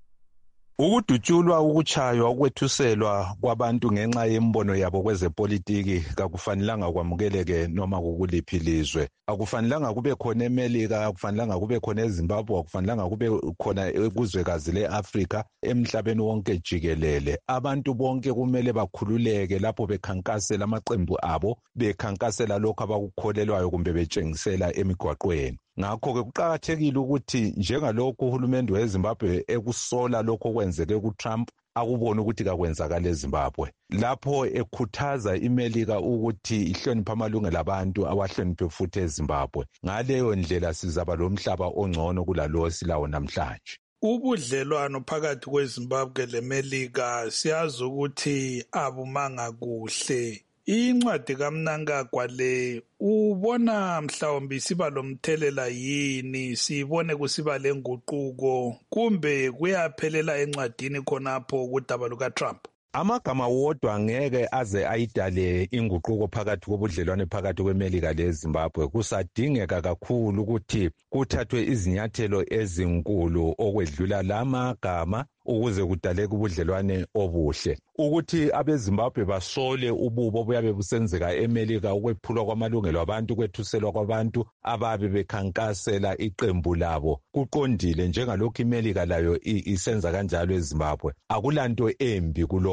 Ukudutshulwa ukuchaywa ukwethuselwa kwabantu ngenxa yembono yabo kwezepolitiki kakufanelanga kwamukeleke noma kukuliphi ilizwe. Akufanelanga kube khona eMelika, akufanelanga kube khona eZimbabwe, akufanelanga kube khona kuzwekazi leAfrika, emhlabeni wonke jikelele. Abantu bonke kumele bakhululeke lapho bekhankasela amaqembu abo, bekhankasela lokho abakukholelwayo kumbe betshengisela emigwaqweni. Ngakho-ke kuqakathekile ukuthi njengalokhu uhulumende weZimbabwe ekusola lokho okwenzeke kuTrump akubone ukuthi kakwenzakala eZimbabwe. Lapho ekhuthaza iMelika ukuthi ihloniphe amalungelo abantu awahloniphe futhi eZimbabwe. Ngaleyo ndlela sizaba lomhlaba ongcono kulalo silawo namhlanje. Ubudlelwano phakathi kweZimbabwe leMelika siyazi ukuthi abumanga kuhle. Incwadi kaMnangagwa le ubona mhlawumbe isiba lomthelela yini, sibone kusiba lenguquko kumbe kuyaphelela encwadini khonapho kudaba lukaTrump? Amagama wodwa ngeke aze ayidale inguquko phakathi kobudlelwane phakathi kweMelika leZimbabwe. Kusadingeka kakhulu ukuthi kuthathwe izinyathelo ezinkulu okwedlula lamagama ukuze kudaleke ubudlelwane obuhle. Ukuthi abeZimbabwe basole ububo obuyabe busenzeka eMelika ukwephulwa kwamalungelo abantu kwethuselwa kwabantu ababe bekhankasela iqembu labo kuqondile njengalokhu iMelika layo isenza kanjalo eZimbabwe. Akulanto embi kulokho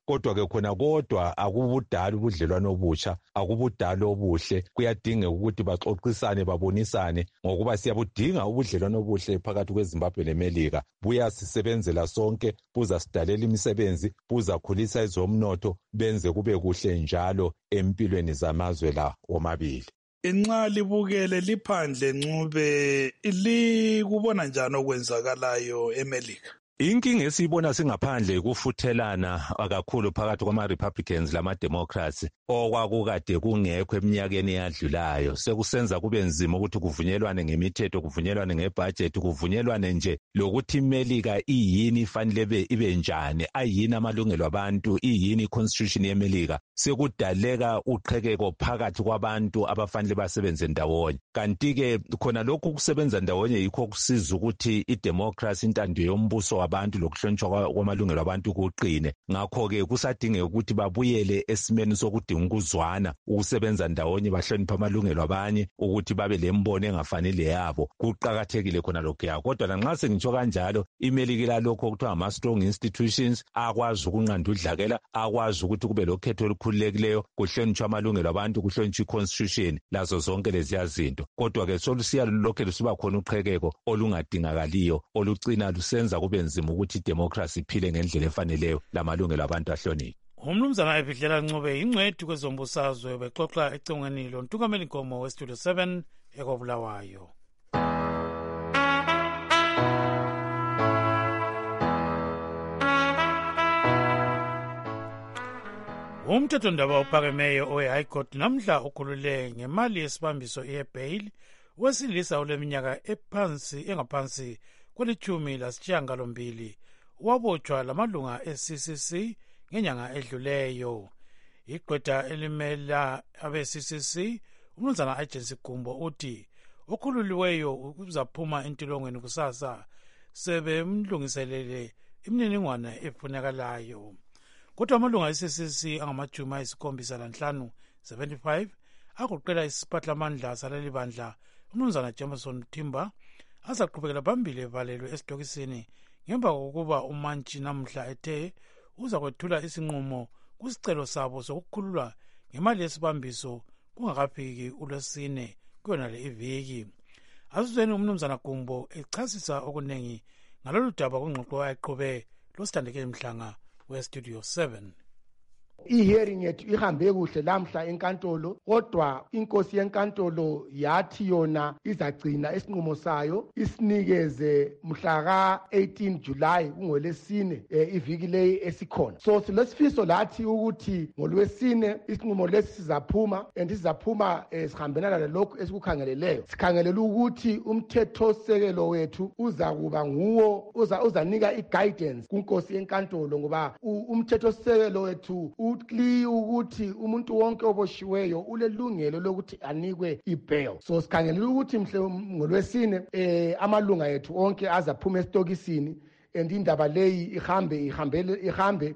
kodwa-ke khona kodwa akubudala ubudlelwano obutsha, akubudala obuhle. Kuyadingeka ukuthi baxoxisane, babonisane, ngokuba siyabudinga ubudlelwano obuhle phakathi kweZimbabwe leMelika. Buyasisebenzela sonke, buzasidalela imisebenzi, buzakhulisa ezomnotho, benze kube kuhle njalo empilweni zamazwe la omabili. Inxa libukele liphandle ncube likubona njani okwenzakalayo eMelika? Inkinga esiyibona singaphandle ukufuthelana kakhulu phakathi kwama-Republicans lama-Democrats okwakukade kungekho eminyakeni eyadlulayo. Sekusenza kube nzima ukuthi kuvunyelwane ngemithetho, kuvunyelwane ngebhajethi, kuvunyelwane nje lokuthi iMelika iyini ifanele ibe njani, ayini amalungelo abantu, iyini i-constitution yeMelika. Sekudaleka uqhekeko phakathi kwabantu abafanele basebenze ndawonye. Kanti-ke khona lokhu ukusebenza ndawonye yikho kusiza ukuthi i-democracy, intando yombuso abantu lokuhlonitshwa kwamalungelo abantu kuqine. Ngakho-ke kusadingeka ukuthi babuyele esimeni sokudinga ukuzwana, ukusebenza ndawonye, bahloniphe amalungelo abanye, ukuthi babe lembono engafanele yabo. Kuqakathekile khona lokhuya. Kodwa lanxa sengitsho kanjalo, iMelika ilalokho okuthiwa ama-strong institutions, akwazi ukunqanda udlakela, akwazi ukuthi kube lokhetho olukhululekileyo, kuhlonitshwe amalungelo abantu, kuhlonitshwe i-constitution, lazo zonke leziya zinto. Kodwa-ke solusiya lokhe lusiba khona uqhekeko olungadingakaliyo, olucina lusenza kube nzima ukuthi idemocracy iphile ngendlela efaneleyo, lamalungelo abantu ahloniphe. Umnumzana Ebhidlela Ncube yingcwethi kwezombusazwe bexoxa ecingweni lontungameli nkomo westudio 7 ekobulawayo. Umthethondaba ophakemeyo owe-High Court namhla ukhulule ngemali yesibambiso ye-bail wesilisa oleminyaka engaphansi kweli-18 wabotshwa lamalunga e-CCC ngenyanga edluleyo. Igqwetha elimela abe-CCC umnumzana Agency Gumbo uthi okhululiweyo uzaphuma entolongweni kusasa sebemlungiselele imininingwane efunekalayo. Kodwa amalunga e-CCC angama-75 agoqela isiphathamandla saleli bandla umnumzana Jameson Timber azaqhubekela phambili evalelwe esitokisini ngemva kokuba umantshi namhla ethe uza kwethula isinqumo kwisicelo sabo sokukhululwa ngemali yesibambiso kungakafiki uLwesine kuyona le iviki. Asizweni umnumzana Gumbo echasisa okuningi ngalolu daba kungxoxo ayiqhube loSithandeke Mhlanga westudio 7. I-hearing yethu ihambe kuhle lamhla enkantolo, kodwa inkosi yenkantolo yathi yona izagcina isinqumo sayo isinikeze mhla ka-18 July kungolwesine iviki leyi esikhona. So silesifiso lathi ukuthi ngolwesine isinqumo lesi sizaphuma and sizaphuma sihambelana lalokhu esikukhangeleleyo. Sikhangelela ukuthi umthethosekelo wethu uzakuba nguwo uzanika i-guidance kunkosi yenkantolo, ngoba umthethosekelo wethu ukli ukuthi umuntu wonke oboshiweyo ulelungelo lokuthi anikwe i-bail. So sikhangelela ukuthi mhle ngolwesine amalunga ethu onke azaphuma esitokisini and indaba leyi ihambe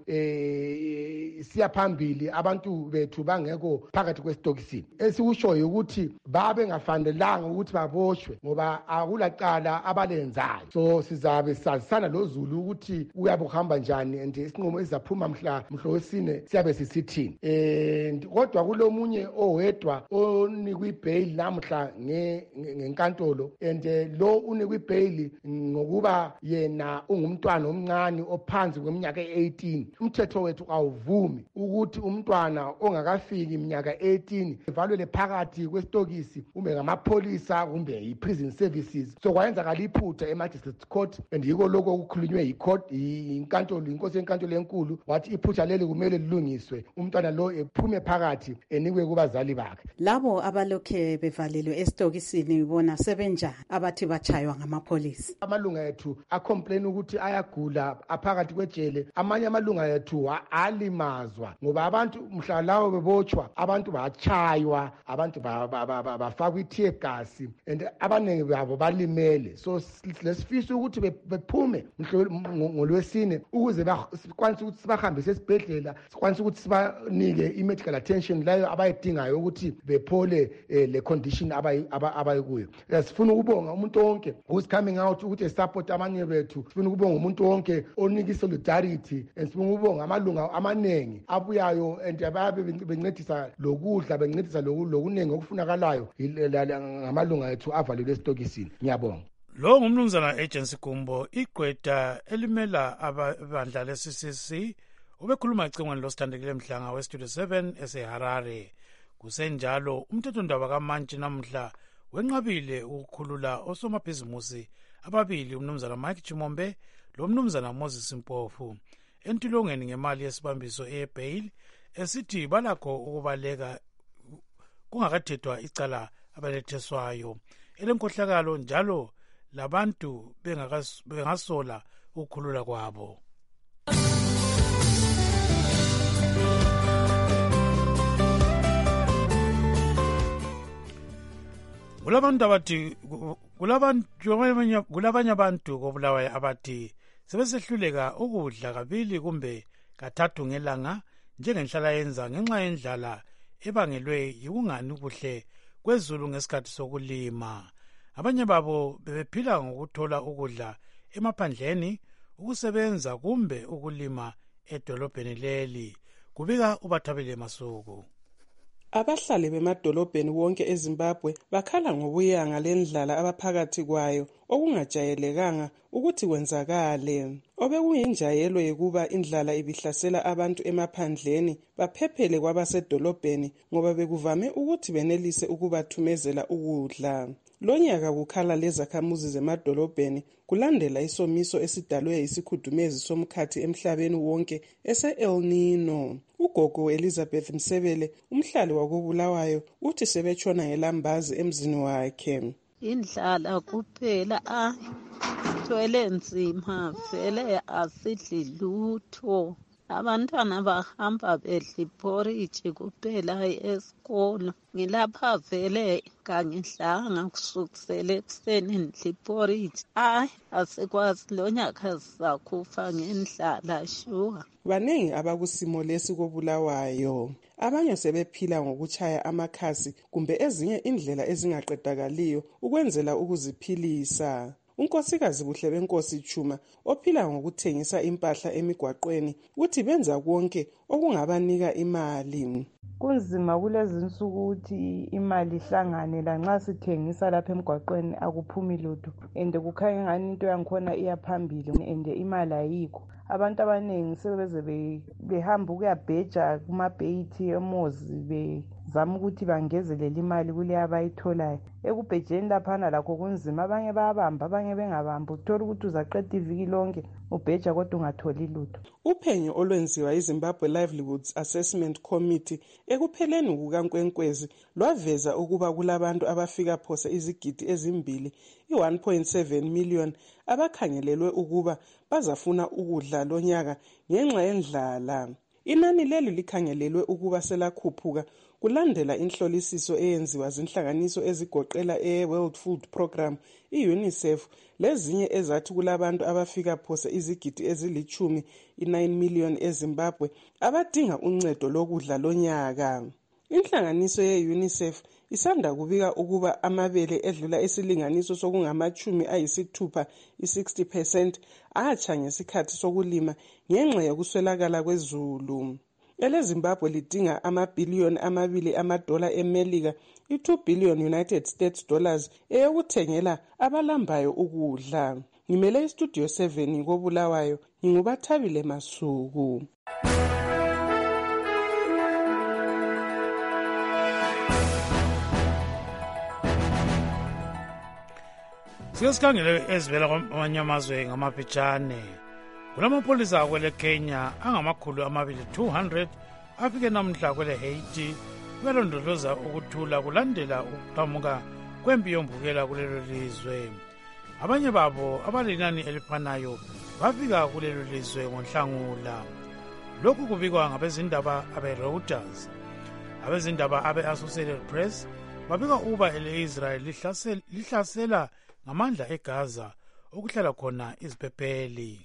siya phambili, abantu bethu bangekho phakathi kwesitokisini. Esikushoyo ukuthi babe ngafanelanga ukuthi baboshwe ngoba akulacala abalenzayo. So sizabe sazisana lozulu ukuthi uyabe uhamba njani and isinqumo esizaphuma mhla wesine siyabe sisithini. Kodwa kulomunye owedwa onikwe i-bail namhla ngenkantolo, and lo unikwe i-bail ngokuba yena umntwana omncane ophansi kweminyaka e-18. Umthetho wethu awuvumi ukuthi umntwana ongakafiki iminyaka e-18 evalwele phakathi kwesitokisi kumbe ngamapholisa kumbe i-prison services. So kwayenzakala iphutha e-magistrate court, and yiko lokho okukhulunywe inkantolo, inkosi yenkantolo enkulu wathi iphutha leli kumele lilungiswe, umntwana lo ephume phakathi enikwe kubazali bakhe. Labo abalokhe bevalelwe esitokisini bona sebenjani abathi bachaywa ngamapholisa? Amalunga ethu acomplain ukuthi ayagula aphakathi kwejele. Amanye amalunga ethu alimazwa ngoba abantu mhla lawo bebotshwa abantu bachaywa, abantu bafakwa i-tear gas and abaningi babo balimele. So lesifisa ukuthi bephume ngolwesine ukuze sikwanise ukuthi sibahambise esibhedlela, sikwanise ukuthi sibanike i-medical attention leyo abayidingayo ukuthi bephole le condition abayikuyo. Sifuna ukubonga umuntu wonke who's coming out ukuthi support abanye bethu. Sifuna ukubonga sibonga umuntu wonke onika solidarity and sibonga ubonga amalunga amaningi abuyayo and ababe bencedisa lokudla bencedisa lokuningi okufunakalayo ngamalunga ethu avalelwe esitokisini. Ngiyabonga. Lo ngumnumzana Agency Gumbo, igqwetha elimela abandla le-CCC, ubekhuluma ecingweni losithandekile Mhlanga weStudio 7 eseHarare. Kusenjalo umthethondaba kaMantshi namhla wenqabile ukukhulula osomabhizimusi ababili, umnumzana Mike Chimombe lo mnumzana Moses Mpofu, entulongweni ngemali yesibambiso ebail, esithi balakho ukubaleka kungakathethwa icala abaletheswayo elenkohlakalo, njalo labantu bengasola ukukhulula kwabo. Kulabanye abantu kobulawayo abathi sebesehluleka ukudla kabili kumbe kathathu ngelanga njengenhlala yenza ngenxa yendlala ebangelwe yikungani kuhle kwezulu ngesikhathi sokulima. Abanye babo bebephila ngokuthola ukudla emaphandleni, ukusebenza kumbe ukulima edolobheni leli, kubika uBathabile Masuku. Abahlali bemadolobheni wonke eZimbabwe bakhala ngobuyanga lendlala abaphakathi kwayo okungajayelekanga ukuthi kwenzakale. Obekuyinjayelo yokuba indlala ibihlasela abantu emaphandleni baphephele kwabasedolobheni ngoba bekuvame ukuthi benelise ukubathumezela ukudla. Lonyaka kukhala lezakhamuzi zemadolobheni kulandela isomiso esidalwe yisikhudumezi somkhathi emhlabeni wonke ese-El Nino. Ugogo Elizabeth Msebele, umhlali wakobulawayo, uthi sebetshona ngelambazi emzini wakhe. Indlala kuphela thwele nzima vele asidli lutho. Abantwana bahamba bedla iporridge kuphela esikolo. Ngilapha vele kangidlanga kusukisela ekuseni ndidla iporridge. Asikwazi lonyaka sizakufa ngendlala shuwa. Baningi abakusimo lesi kobulawayo. Abanye sebephila ngokuchaya amakhasi kumbe ezinye indlela ezingaqedakaliyo ukwenzela ukuziphilisa. Unkosikazi Buhle Benkosi Chuma, ophila ngokuthengisa impahla emigwaqweni, uthi benza konke okungabanika imali. Kunzima kulezi nsuku ukuthi imali ihlangane lanxa sithengisa lapha emgwaqweni akuphumi lutho, and kukhanya ngani into yangikhona iyaphambili and imali ayikho. Abantu abaningi sebeze behamba ukuyabheja kumabheyithi emozi bezama ukuthi bangezelela imali kuleyo abayitholayo. Ekubhejeni laphana lakho kunzima, abanye bayabamba abanye bengabamba, uthola ukuthi uzaqeda iviki lonke ubheja kodwa ungatholi lutho. Uphenyo olwenziwa iZimbabwe Livelihoods Assessment Committee ekupheleni kukaNkwenkwezi lwaveza ukuba kulabantu abafika phose izigidi ezimbili, i-1.7 million, abakhangelelwe ukuba bazafuna ukudla lonyaka ngenxa yendlala. Inani leli likhangelelwe ukuba selakhuphuka kulandela inhlolisiso eyenziwa zinhlanganiso ezigoqela e-World Food Program, i-UNICEF, lezinye ezathi kulabantu abafika phose izigidi ezili-10, i-9 million eZimbabwe, abadinga uncedo lokudla lonyaka. Inhlanganiso ye-UNICEF isanda kubika ukuba amabele edlula isilinganiso sokungama-60, i-60%, atsha ngesikhathi sokulima ngenxa yokuswelakala kwezulu. EleZimbabwe lidinga amabhiliyoni $2 eMelika, i-2 billion United States dollars, eyokuthengela abalambayo ukudla. Ngimele iStudio 7 kobulawayo, nginguBathabile Masuku. Siyosikhangele ezivela kwamanye amazwe ngamaphetshane. Kulamapolisa akwele Kenya angamakhulu 200 afike namhla kwele Haiti belondoloza ukuthula kulandela ukuqhamuka kwempi yombukela kulelo lizwe. Abanye babo abalinani elifanayo bafika kulelo lizwe ngoNhlangula. Lokhu kubikwa ngabezindaba abe-Reuters. Abezindaba abe-Associated Press babika ukuba ele-Israel lihlasela ngamandla eGaza okuhlala khona iziphepheli.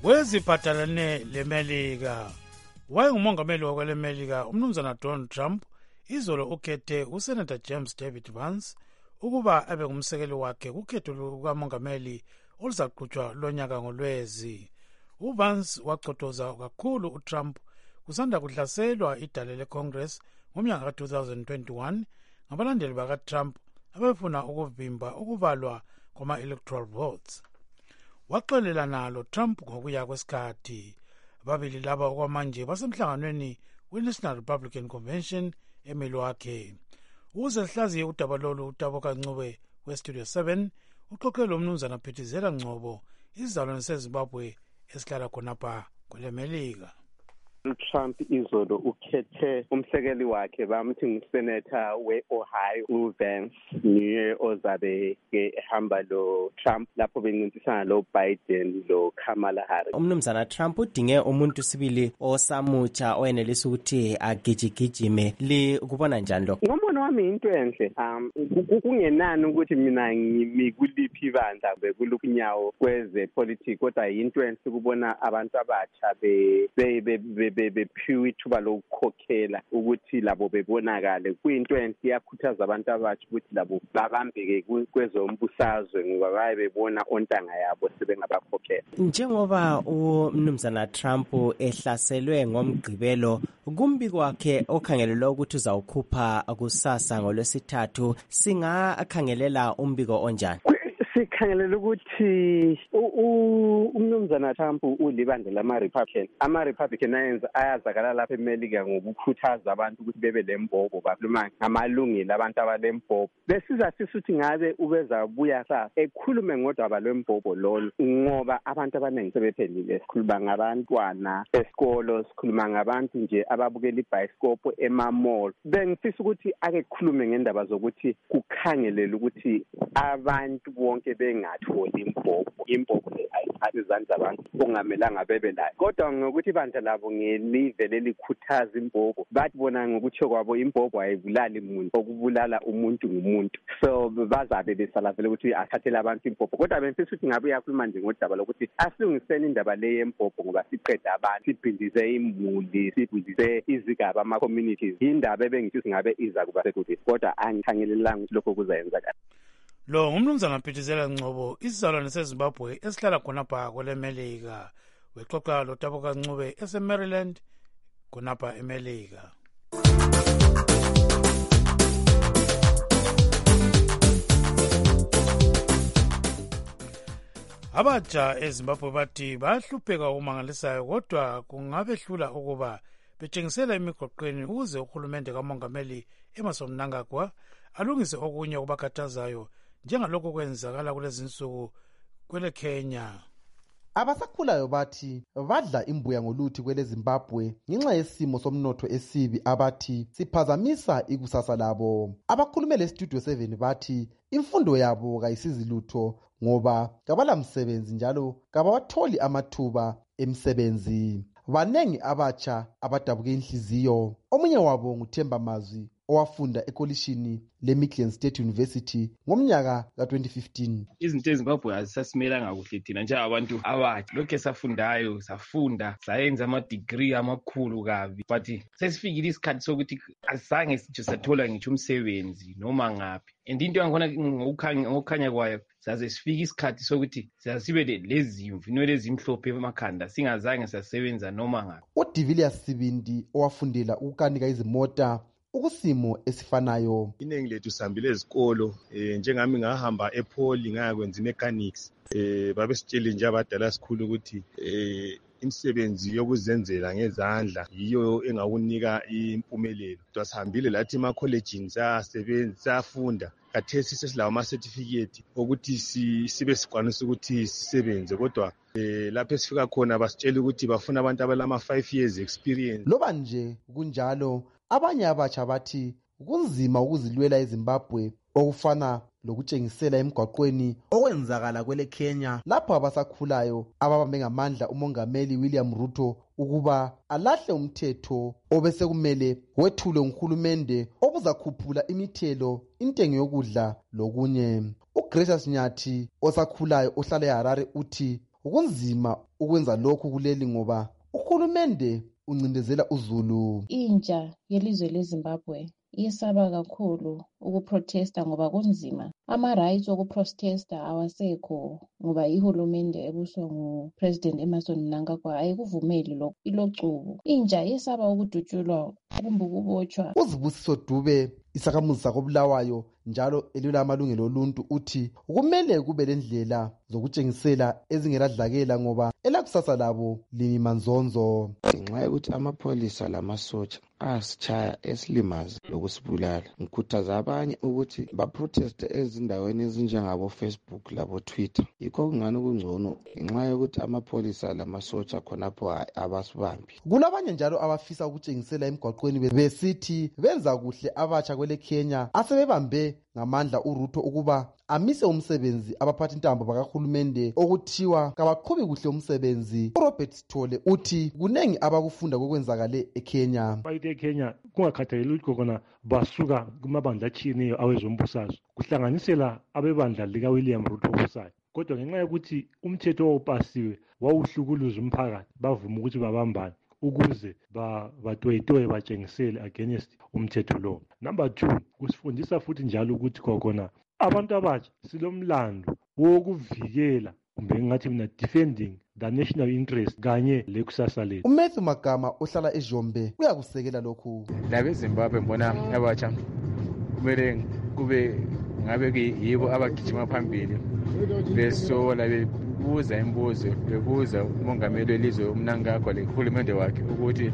Weziphathelene leMelika. Wayengumongameli wakweleMelika umnumzana Donald Trump izolo ukhethe usenator James David Vance ukuba abe ngumsekeli wakhe kukhetho lukamongameli oluzaqhutshwa lonyaka ngoLwezi. uVance wacotoza kakhulu uTrump kusanda kuhlaselwa idale leCongress ngomnyaka ka-2021 ngabalandeli bakaTrump abefuna ukuvimba ukuvalwa kwama-electoral votes. Waxolela nalo Trump ngokuya kwesikhathi. Ababili laba okwamanje basemhlanganweni we-National Republican Convention eMilwaukee. Ukuze sihlaziye udaba lolu uTaboka Ncube weStudio 7 uxoxe lo mnumzana Phithizela Ngcobo isizalwane seZimbabwe esihlala khonapha kweleMelika. uTrump izolo ukhethe umsekeli wakhe bamthi ngusenator we-Ohio uVance niye ozabe ehamba lo Trump lapho bencintisana lo Biden lo Kamala Harris. Umnumzana Trump udinge umuntu sibili osamutsha oyenelisa ukuthi agijigijime. Likubona njani lo? Ngombono wami into enhle kungenani ukuthi mina ngimi kuliphi ibandla bekulunyawo kweze politics kodwa yinto enhle kubona abantu abatsha bephiwe ithuba lokukhokhela ukuthi labo bebonakale. Kuyinto enhle iyakhuthaza abantu abatsha ukuthi labo babambeke kwezombusazwe ngoba baye bebona ontanga yabo sebengabakhokhela. Njengoba umnumzana Trump ehlaselwe ngomgqibelo, kumbi kwakhe okhangelelwa ukuthi uzawukhupha kusasa ngoLwesithathu, singakhangelela umbiko onjani? Sikhangelela ukuthi umnumzana Trump ulibandla lama-Republican. Ama-Republican ayazakala lapha eMelika ngokukhuthaza abantu ukuthi bebe lembobo, bakhuluma ngamalungelo abantu abalembobo. Besiza sisuthi ngabe ubezabuya sa ekhulume ngodaba lwembobo lolo ngoba abantu abaningi sebephelile. Sikhuluma ngabantwana esikolo, sikhuluma ngabantu nje ababukela ibhayisikopho emamall. Bengifisa ukuthi ake khulume ngendaba zokuthi kukhangelele ukuthi abantu bonke bengatholi imbobo ayiphathi izandla abantu ongamelanga bebe layo. Kodwa ngokuthi ibandla labo ngelive lelikhuthaza imbobo, bathi bona ngokuthi kwabo imbobo ayibulali umuntu, okubulala umuntu ngumuntu. So bazabe besala vele ukuthi athathele abantu imbobo. Kodwa bemfisa ukuthi ngabe uyakhuluma nje ngodaba lokuthi asilungiseni indaba le yembobo ngoba siqeda abantu, sibhindise imuli, sibhindise izigaba ama-communities. Indaba ebengifisa ngabe iza kuba sekude, kodwa angikhangelelanga ukuthi lokho kuzayenzakala. Lo ngumnumzana Phithizela Ngcobo isizalwane seZimbabwe esihlala khonapha kweleMelika. Wexoxa lo Taboka Ncube eseMaryland khonapha eMelika. Abatsha eZimbabwe bathi bahlupheka ukumangalisayo kodwa kungabehlula ukuba betshengisela emigoqweni ukuze uhulumende kamongameli Emmerson Mnangagwa alungise okunye okubakhathazayo njengalokho kwenzakala kulezi nsuku kwele Kenya. Abasakhulayo bathi badla imbuya ngoluthi kwele Zimbabwe ngenxa yesimo somnotho esibi abathi siphazamisa ikusasa labo. Abakhulumele eStudio 7 bathi imfundo yabo kayisizi lutho ngoba kabala msebenzi njalo kabawatholi amathuba emsebenzi. Banengi abatsha abadabuke inhliziyo. Omunye wabo nguThemba Mazwi owafunda ekolishini leMidland State University ngomnyaka ka-2015. Izinto eZimbabwe azisasimelanga kuhle thina njengabantu abatsha. Lokhu esafundayo safunda sayenza ama-degree amakhulu kabi, but sesifikile isikhathi sokuthi azange sitsho sathola ngitsho umsebenzi noma ngaphi. And into yangikhona ngokukhanya kwayo saze sifike isikhathi sokuthi sibe lezimvu inwele ezimhlophe emakhanda singazange sasebenza noma ngaphi. uDivilius Sibindi owafundela ukukanika izimota ukusimo esifanayo. Iningi lethu sihambile ezikolo, njengami ngahamba ePoli ngayakwenza imechanics. Babesitshele nje abadala sikhulu ukuthi imisebenzi yokuzenzela ngezandla yiyo engakunika impumelelo. Sihambile lathi ema-collegeini sasebenza safunda. Kathesi sesilawo ama-certificate ukuthi sibe sikwanisa ukuthi sisebenze, kodwa lapho esifika khona basitshela ukuthi bafuna abantu abalama-5 years experience. Loba nje kunjalo abanye abatsha bathi kunzima ukuzilwela eZimbabwe okufana lokutshengisela emgwaqweni okwenzakala kwele Kenya lapho abasakhulayo ababambe ngamandla umongameli William Ruto ukuba alahle umthetho obesekumele wethulwe nguhulumende obuzakhuphula imithelo, intengo yokudla lokunye. uGracious Nyathi osakhulayo ohlala eHarare uthi kunzima ukwenza lokhu kuleli ngoba uhulumende uncindezela uzulu. Intsha yelizwe leZimbabwe iyesaba kakhulu ukuprotesta ngoba kunzima. Ama-rights okuprotesta awasekho ngoba ihulumende ebuswa ngu-President Emmerson Mnangagwa ayikuvumeli lokho, ilocubo. Intsha yesaba ukudutshulwa kumbe ukubotshwa. uZibusiso Dube, isakhamuzi sakoBulawayo njalo elwela amalungelo oluntu, uthi kumele kube lendlela zokutshengisela ezingeladlakela ngoba elakusasa labo limi manzonzo. Ngenxa yokuthi amapholisa lamasotsha asitshaya esilimazi lokusibulala, ngikhuthaza abanye ukuthi baproteste ezindaweni ezinjengabo Facebook labo Twitter. Yikho kungani kungcono ngenxa yokuthi amapholisa lamasotsha khonapho abasibambi. Kulabanye njalo abafisa ukutshengisela emgwaqweni besithi benza kuhle abatsha kwele Kenya asebebambe ngamandla uRuto ukuba amise umsebenzi abaphathi intambo bakahulumende okuthiwa kabaqhubi kuhle umsebenzi. uRobert Sithole uthi kunengi abakufunda kokwenzakale eKenya. eKenya kungakhathaleli ukuthi khona basuka kumabandla atshiyeneyo awezombusazwe, kuhlanganisela abebandla likaWilliam Ruto obusayo. Kodwa ngenxa yokuthi umthetho owawupasiwe wawuhlukuluza umphakathi, bavuma ukuthi babambane ukuze batweyitoye batshengisele against umthetho lo. Number 2, kusifundisa futhi njalo ukuthi khona abantu abatsha silomlando wokuvikela kumbe ngathi mina defending the national interest kanye lekusasa lethu. uMatthew Magama ohlala eJombe uyakusekela lokhu. Labe Zimbabwe mbona abatsha kumele kube ngabe yibo abagijima phambili besola bebuza imibuzo, bebuza umongameli welizwe uMnangagwa lehulumende wakhe ukuthi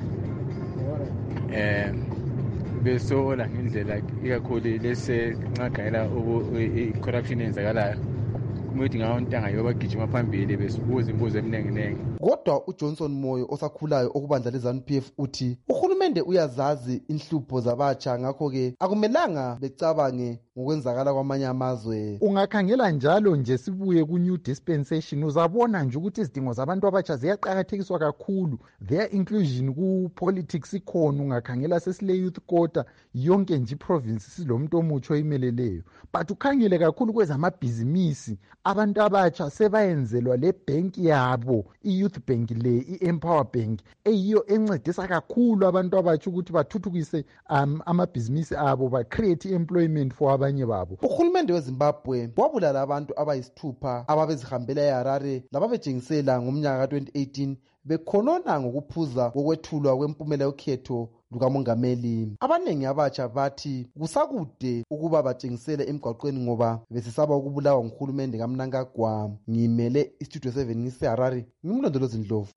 besola ngendlela ikakhulu lese nxakhayela i-corruption eyenzakalayo. Kumele ngawo ntanga yobagijima phambili besibuza imibuzo eminingi. Kodwa uJohnson Moyo osakhulayo okubandla leZANU-PF uthi uhulumende uyazazi inhlupho zabatsha, ngakho-ke akumelanga becabange ngokwenzakala kwamanye amazwe. Ungakhangela njalo nje sibuye ku-new dispensation uzabona nje ukuthi izidingo zabantu abatsha ziyaqakathekiswa kakhulu. Their inclusion ku-politics ikhona. Ungakhangela sesile youth quota yonke nje iprovince silomuntu omutsha oyimeleleyo. But ukhangele kakhulu kwezamabhizinisi, abantu abatsha sebayenzelwa le bank yabo, i-youth bank le, i-empower bank, eyiyo encedisa kakhulu abantu abatsha ukuthi bathuthukise amabhizinisi abo, ba-create employment for abanye babo. Uhulumende weZimbabwe wabulala abantu abayisithupha ababezihambela eHarare lababejengisela ngomnyaka ka-2018 bekhonona ngokuphuza kokwethulwa kwempumela yokhetho lukamongameli. Abanengi abatsha bathi kusakude ukuba batshengisele emgwaqweni ngoba besisaba ukubulawa nguhulumende kaMnangagwa. Ngimele iStudio 7 ngiseHarare, ngimlondolozi Ndlovu.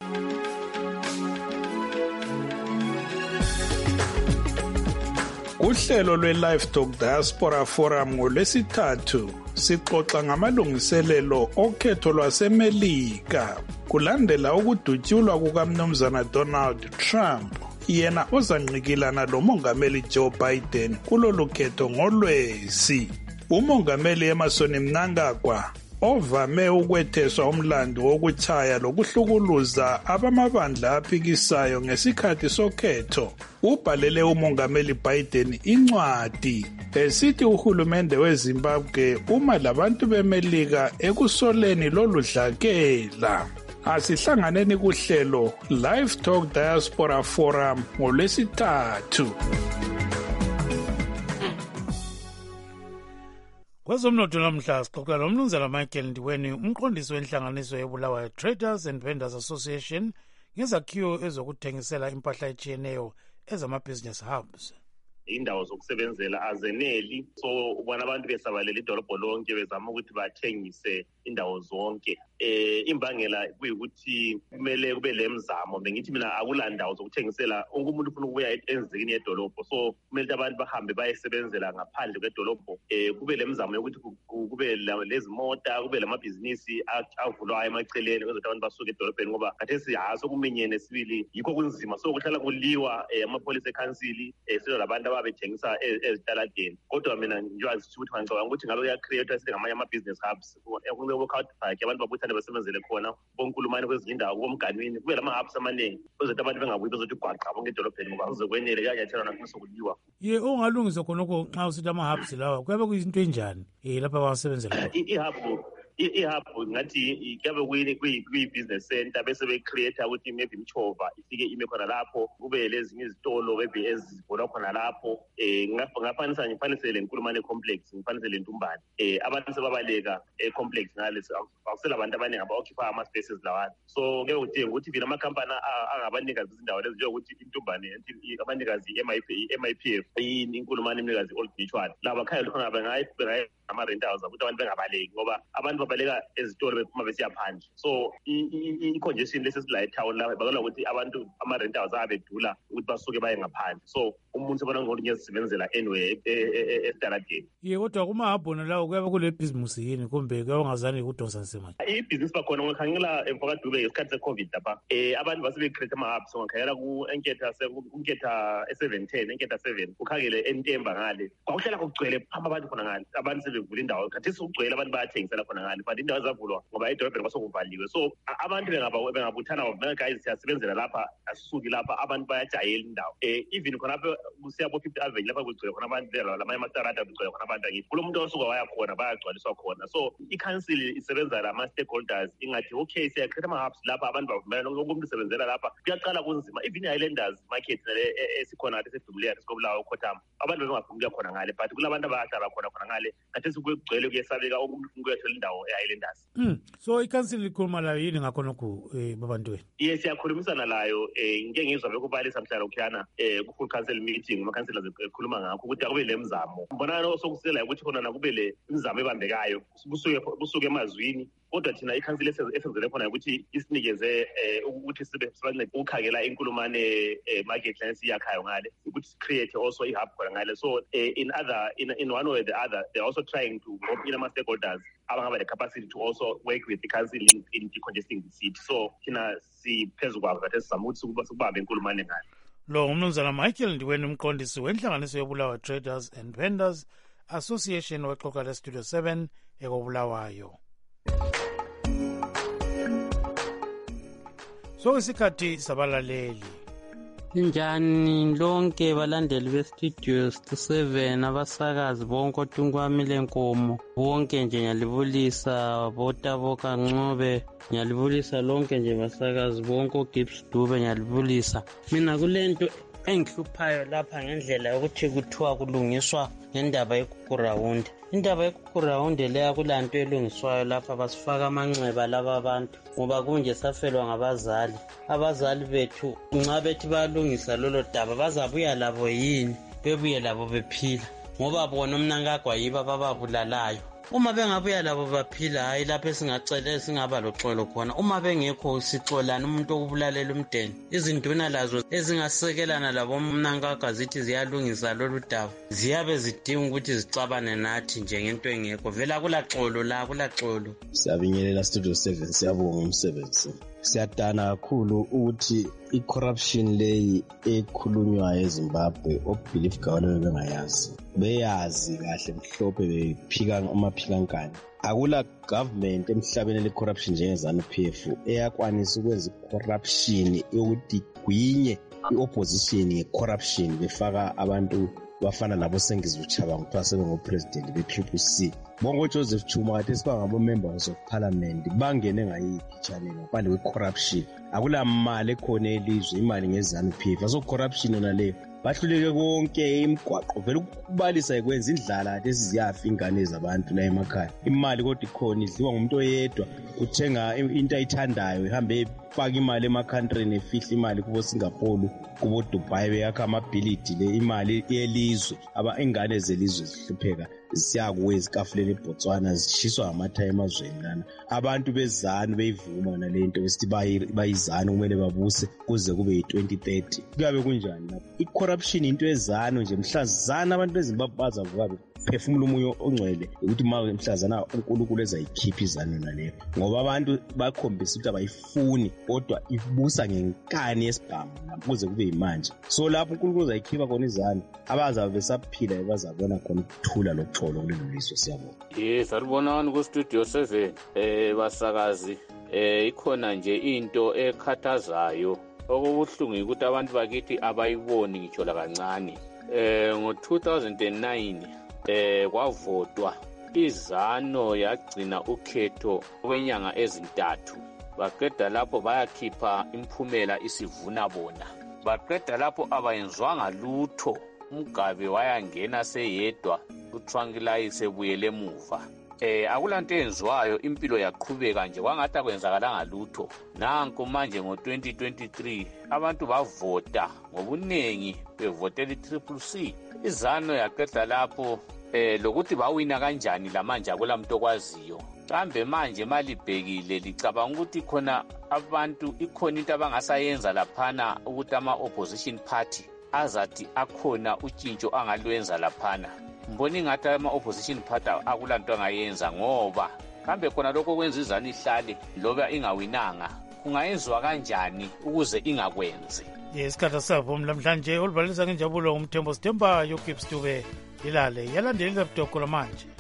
Uhlelo lwe-Livestock Diaspora Forum ngolwesithathu sixoxa ngamalungiselelo okhetho lwaseMelika kulandela ukudutshulwa kukaMnumzana Donald Trump, yena ozanqikilana lomongameli Joe Biden kulolu khetho ngoLwesi. Umongameli Emmerson Mnangagwa ovame ukwetheswa umlando wokutshaya lokuhlukuluza abamabandla aphikisayo ngesikhathi sokhetho ubhalele umongameli Biden incwadi esithi uhulumende weZimbabwe uma labantu beMelika ekusoleni lolu dlakela. Asihlanganeni kuhlelo Livestock Diaspora Forum ngolwesithathu. Kwezomnotho namhla sixoxa nomnumzana Michael Ndiweni, umqondisi wenhlanganiso yeBulawayo Traders and Vendors Association, ngezakhiwo ezokuthengisela impahla etshiyeneyo ezama-business hubs. Indawo zokusebenzela azeneli, so ubona abantu besabalela idolobho lonke bezama ukuthi bathengise indawo zonke. Imbangela kuyikuthi kumele kube lemzamo, bengithi mina akulandawo zokuthengisela, onke umuntu ufuna ukubuya enzikini yedolobho, so kumele abantu bahambe bayesebenzela ngaphandle kwedolobho. Kube lemzamo yokuthi kube lezimota, kube lamabhizinisi avulwayo emaceleni ukuze abantu basuke edolobheni, ngoba khathesi sokuminyene sibili yikho kunzima, so kuhlala kuliwa amapolice ekhansili silo labantu ababethengisa ezitaladeni. Kodwa mina njengoba ukuthi ngicabanga ukuthi ngabe kuyacreate ngamanye ama-business hubs, workout park abantu babuthane basebenzele khona bonkulumane kwezinye indawo komganwini, kube lama-hubs amaningi ukuze abantu bengabuyi bezothi gwaqa bonke edolobheni ngoba kuze kwenele kuyanyathelwa nakusokuliwa. Ongalungisa khonokho nxa usithi ama-hubs lawa kuyabe kuyinto enjani lapha abasebenzela khona? I-hub i-hub ngathi kuyabe kuyi-business center bese be-create ukuthi maybe imchova ifike ime khona lapho kube lezinye izitolo maybe ezivulwa khona lapho ngafanisa ngifanisele Nkulumane complex ngifanisele Ntumbane abantu sebabaleka e-complex ngale akusela abantu abaningi aba-occupy ama-spaces lawana so ngeke udinga ukuthi vile amakhampani angabanikazi izindawo lezi njengokuthi Intumbane abanikazi i-MIPF Inkulumane imnikazi Old Mutual laba khaya khona bengayi ama-rent house ukuthi abantu bengabaleki ngoba abantu babaleka ezitolo bephuma besiya phandle so i-congestion lesi sila etown lapha bakala ukuthi abantu ama-rent house abedula ukuthi basuke baye ngaphandle so umuntu sebona ngokuthi ngiyazisebenzela anyway estaradeni kodwa kumahabhona lawo kuyabe kule bhizimusi yini kumbe kuyabe ngazani kudonsa nzima ibhizinisi bakhona ngikhangela emfakadube ngesikhathi se-covid lapha abantu basebe-create ama-hubs ngakhangela ku-enketha 710 enketha 7 ukhangele entemba ngale kwakuhlala kugcwele phamba abantu khona ngale abantu sebevula indawo khathesi kugcwele abantu bayathengisela khona ngale but indawo zavulwa ngoba edolobheni kwasokuvaliwe so abantu bengabuthana guys siyasebenzela lapha asisuki lapha abantu bayajayela indawo even khonapho kusiyabo 50 avenue lapha kugcwele khona abantu lamanye amatarata kugcwele khona abantu angithi kulo muntu osuka waya khona bayagcwaliswa khona so i-council isebenza lama-stakeholders ingathi okay siyacreate ama-hubs lapha abantu bavumelana lonke umuntu usebenzela lapha kuyaqala kunzima even i-Highlanders market esikhona esedumuleyo esikobulawo ukhothama abantu bengafuni ukuya khona ngale but kulabantu abahlala khona ngale khathesi kugcwele kuyesabeka umuntu kuyathola indawo e-Highlanders so i-council ikhuluma layo yini ngakhonokho babantweni siyakhulumisana layo ngike ngizwa bekubalisa mhlala ukhiyana ku-full council meeting ama-councillors ekhuluma ngakho ukuthi akube le mzamo mbona sokusela ukuthi khona nakube le imizamo ebambekayo busuke emazwini kodwa thina i-council esenzele khona ukuthi isinikeze ukuthi sibancede ukukhangela Inkulumane market lane siyakhayo ngale ukuthi create also i-hub khona ngale so in one way or the other they're also trying to rope in ama-stakeholders abangaba le-capacity to also work with the council in decongesting the city so thina siphezu kwabo kade sizama ukuthi sikubambe Inkulumane ngale lo ngumnumzana Michael Ndiweni umqondisi wenhlanganiso yobulawa Traders and Vendors Association wexoxa le-Studio 7 ekobulawayo. So isikhathi sabalaleli Njani lonke balandeli bestudio 7 abasakazi bonke oTunkwamile Nkomo bonke nje ngiyalibulisa botaboka Ncube ngiyalibulisa lonke nje basakazi bonke oGibbs Dube ngiyalibulisa mina kulento engihluphayo lapha ngendlela yokuthi kuthiwa kulungiswa ngendaba yekukurawundi indaba yekukurawundi leya kulanto elungiswayo lapha basifaka amanxeba laba abantu ngoba kunje safelwa ngabazali abazali bethu nxa bethi bayalungisa lolo daba bazabuya labo yini bebuye labo bephila ngoba bona umnankagwa yiba bababulalayo uma bengabuya labo baphila hayi lapho esingacela singaba loxolo khona uma bengekho sixolana umuntu okubulalela umdeni izinduna lazo ezingasekelana labo umnankagwa zithi ziyalungisa lolu daba ziyabe zidinga ukuthi zicabane nathi njengento engekho vela kulaxolo la kulaxolo siyabingelela Studio 7 siyabonga umsebenzi siyadana kakhulu ukuthi i-corruption leyi ekhulunywayo eZimbabwe obelief government bengayazi beyazi kahle mhlophe bephika amaphikankani akula government emhlabeni le-corruption njenge-ZANU-PF eyakwanisa ukwenza i-corruption yokuthi gwinye i-opposition ye-corruption befaka abantu bafana nabo Sengizi Chabangu kuthiwa sebengopresident be-CCC bonke uJoseph Chuma kade sibangabo-members of parliament bangene ngayiphi channel ngaphandle kwe-corruption akula mali ekhona elizwe imali nge-ZANU-PF aso-corruption yona leyo bahluleke konke imigwaqo vele ukubalisa ikwenza indlala kade siziyafa ingane zabantu la emakhaya imali kodwa ikhona idliwa ngumuntu oyedwa uthenga into ayithandayo ihambe faka imali emakhantrini efihla imali kubo Singapore kubo Dubai beyakha amabhilidi le imali yelizwe ingane zelizwe zihlupheka siyakuwe ezikafuleni eBotswana zishiswa ngamathayi emazweni lana abantu bezanu beyivuma nalento besithi bayizanu kumele babuse kuze kube yi-2030 kuyabe kunjani lapho i-corruption into ezanu nje mhlazana abantu beZimbabwe bazavuka phefumula umoya ongcwele ukuthi mhlazana uNkulunkulu ezayikhipha izanu naleyo ngoba abantu bakhombisa ukuthi abayifuni kodwa ibusa ngenkani yesibhamu kuze kube yimanje so lapho uNkulunkulu uzayikhipha khona izanu abazabe besaphila bazabona khona ukuthula loxolo kulelo lizwe siyabona salibonani ku-Studio 7 basakazi ikhona nje into ekhathazayo okubuhlungu ukuthi abantu bakithi abayiboni ngitsho la kancane ngo-2009 kwavotwa izano yagcina ukhetho kwenyanga ezintathu. Baqeda lapho bayakhipha imphumela isivuna bona. Baqeda lapho abayenzwanga lutho. Mugabe wayangena seyedwa, uTranquilite sebuyele emuva. Akulanto eyenziwayo, impilo yaqhubeka nje kwangathi akwenzakalanga lutho. Nanku manje ngo-2023 abantu bavota ngobuningi bevotela i-CCC. Izano yaqeda lapho lokuthi bawina kanjani lamanje akulamuntu okwaziyo. Kambe manje malibhekile licabanga ukuthi khona abantu ikhona into abangasayenza laphana ukuthi ama-opposition party azathi akhona utshintsho angalwenza laphana. Mbona ingathi ama-opposition party akulanto angayenza ngoba kambe khona lokho kwenza izanu ihlale loba ingawinanga kungayenziwa kanjani ukuze ingakwenzi. Isikhathi sabo namhlanje olubalisa ngenjabulo ngumthembo Sithemba yoKips Dube ilale yalandelela ibitoko lamanje.